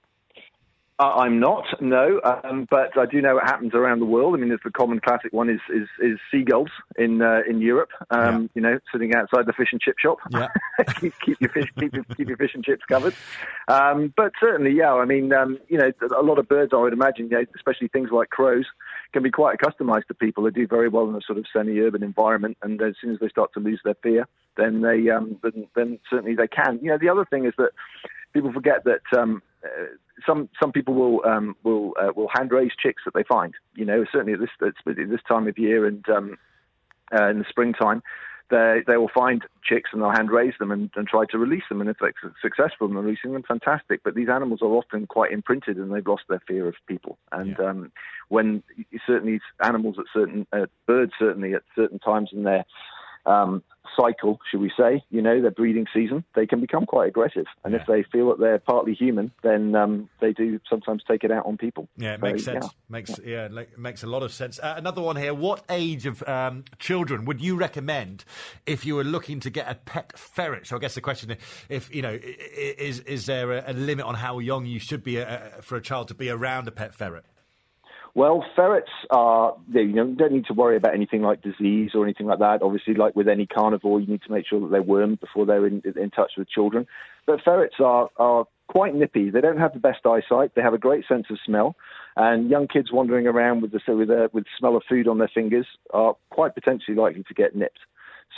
Uh, I'm not, no, um, but I do know what happens around the world. I mean, there's the common classic one is is, is seagulls in uh, in Europe. Um, yeah. You know, sitting outside the fish and chip shop.
Yeah.
keep, keep your fish keep your, keep your fish and chips covered. Um, but certainly, yeah. I mean, um, you know, a lot of birds, I would imagine, you know, especially things like crows, can be quite customized to people. They do very well in a sort of semi-urban environment, and as soon as they start to lose their fear, then they um, then, then certainly they can. You know, the other thing is that people forget that. Um, uh, Some some people will um, will uh, will hand raise chicks that they find. You know, certainly at this at this time of year and um, uh, in the springtime, they they will find chicks and they'll hand raise them and, and try to release them. And if they're successful in releasing them, fantastic. But these animals are often quite imprinted and they've lost their fear of people. And yeah. um, when certainly animals at certain uh, birds certainly at certain times in their um, cycle, should we say, you know, their breeding season, they can become quite aggressive. And yeah. if they feel that they're partly human, then um, they do sometimes take it out on people.
Yeah, it
so,
makes sense.
Yeah.
Makes yeah, like, makes a lot of sense. Uh, another one here. What age of um, children would you recommend if you were looking to get a pet ferret? So I guess the question, if you know, is is there a, a limit on how young you should be a, for a child to be around a pet ferret?
Well, ferrets are, they, you know, don't need to worry about anything like disease or anything like that. Obviously, like with any carnivore, you need to make sure that they're wormed before they're in, in touch with children. But ferrets are, are quite nippy. They don't have the best eyesight. They have a great sense of smell. And young kids wandering around with the, with, the, with the smell of food on their fingers are quite potentially likely to get nipped.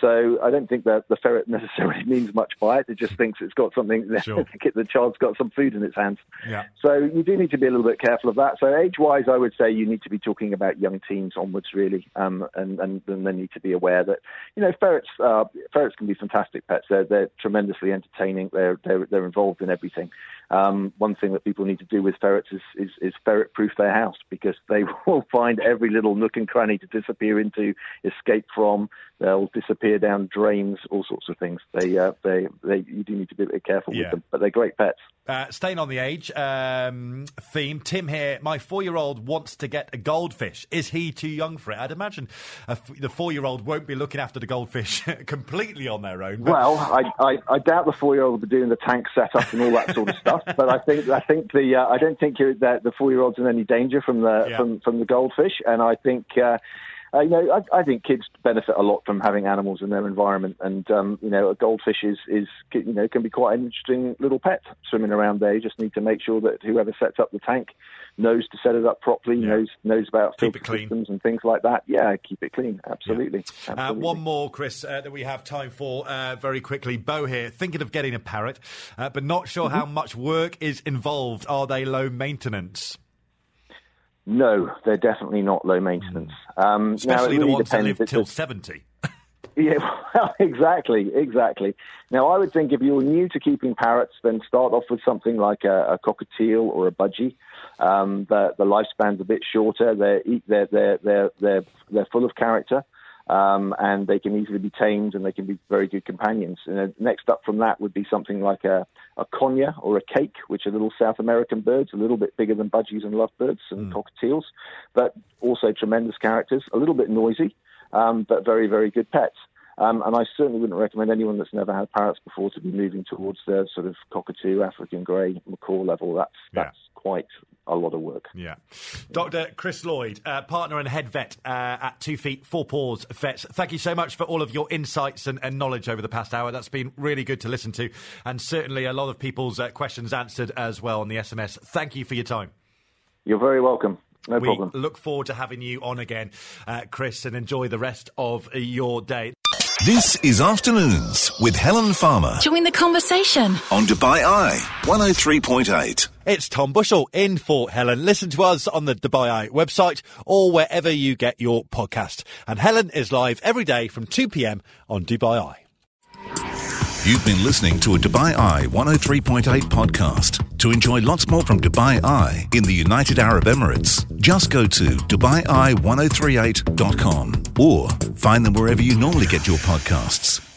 So I don't think that the ferret necessarily means much by it. It just thinks it's got something, sure. the child's got some food in its hands.
Yeah.
So you do need to be a little bit careful of that. So age-wise, I would say you need to be talking about young teens onwards, really, um, and, and, and then need to be aware that, you know, ferrets uh, ferrets can be fantastic pets. They're, they're tremendously entertaining. They're, they're, they're involved in everything. Um, one thing that people need to do with ferrets is, is, is ferret-proof their house, because they will find every little nook and cranny to disappear into, escape from. They'll disappear down drains, all sorts of things. They, uh, they, they, you do need to be a bit careful
yeah.
with them, but they're great pets.
Uh, staying on the age um, theme, Tim here, my four-year-old wants to get a goldfish. Is he too young for it? I'd imagine a f- the four-year-old won't be looking after the goldfish completely on their own. But...
Well, I, I, I doubt the four-year-old will be doing the tank setup and all that sort of stuff. But I think I think the uh, I don't think that the four-year-old's in any danger from the yeah. from, from the goldfish, and I think. Uh, Uh, you know, I, I think kids benefit a lot from having animals in their environment, and um, you know, a goldfish is, is you know can be quite an interesting little pet swimming around there. You just need to make sure that whoever sets up the tank knows to set it up properly, yeah. knows knows about
keep
filter systems and things like that. Yeah, keep it clean. Absolutely.
Yeah.
Absolutely.
Uh, one more, Chris, uh, that we have time for uh, very quickly. Bo here, thinking of getting a parrot, uh, but not sure mm-hmm. how much work is involved. Are they low maintenance?
No, they're definitely not low maintenance. Um,
Especially
now, it really
the ones that live
depends.
till seventy.
Yeah, well, exactly, exactly. Now, I would think if you're new to keeping parrots, then start off with something like a, a cockatiel or a budgie. Um, the, the lifespan's a bit shorter. They're they're they're they're they're, they're full of character. Um, and they can easily be tamed, and they can be very good companions. And uh, next up from that would be something like a, a conya or a cake, which are little South American birds, a little bit bigger than budgies and lovebirds and mm. cockatiels, but also tremendous characters, a little bit noisy, um, but very, very good pets. Um, and I certainly wouldn't recommend anyone that's never had parrots before to be moving towards the sort of cockatoo, African grey, macaw level. That's that's yeah. quite a lot of work.
Yeah. Doctor Chris Lloyd, uh, partner and head vet uh, at Two Feet, Four Paws Vets. Thank you so much for all of your insights and, and knowledge over the past hour. That's been really good to listen to, and certainly a lot of people's uh, questions answered as well on the S M S. Thank you for your time.
You're very welcome. No
we
problem.
Look forward to having you on again, uh, Chris, and enjoy the rest of your day.
This is Afternoons with Helen Farmer.
Join the conversation
On Dubai Eye, one oh three point eight.
It's Tom Bushell in for Helen. Listen to us on the Dubai Eye website or wherever you get your podcast. And Helen is live every day from two p.m. on Dubai Eye.
You've been listening to a Dubai Eye one oh three point eight podcast. To enjoy lots more from Dubai Eye in the United Arab Emirates, just go to dubai eye ten thirty-eight dot com or find them wherever you normally get your podcasts.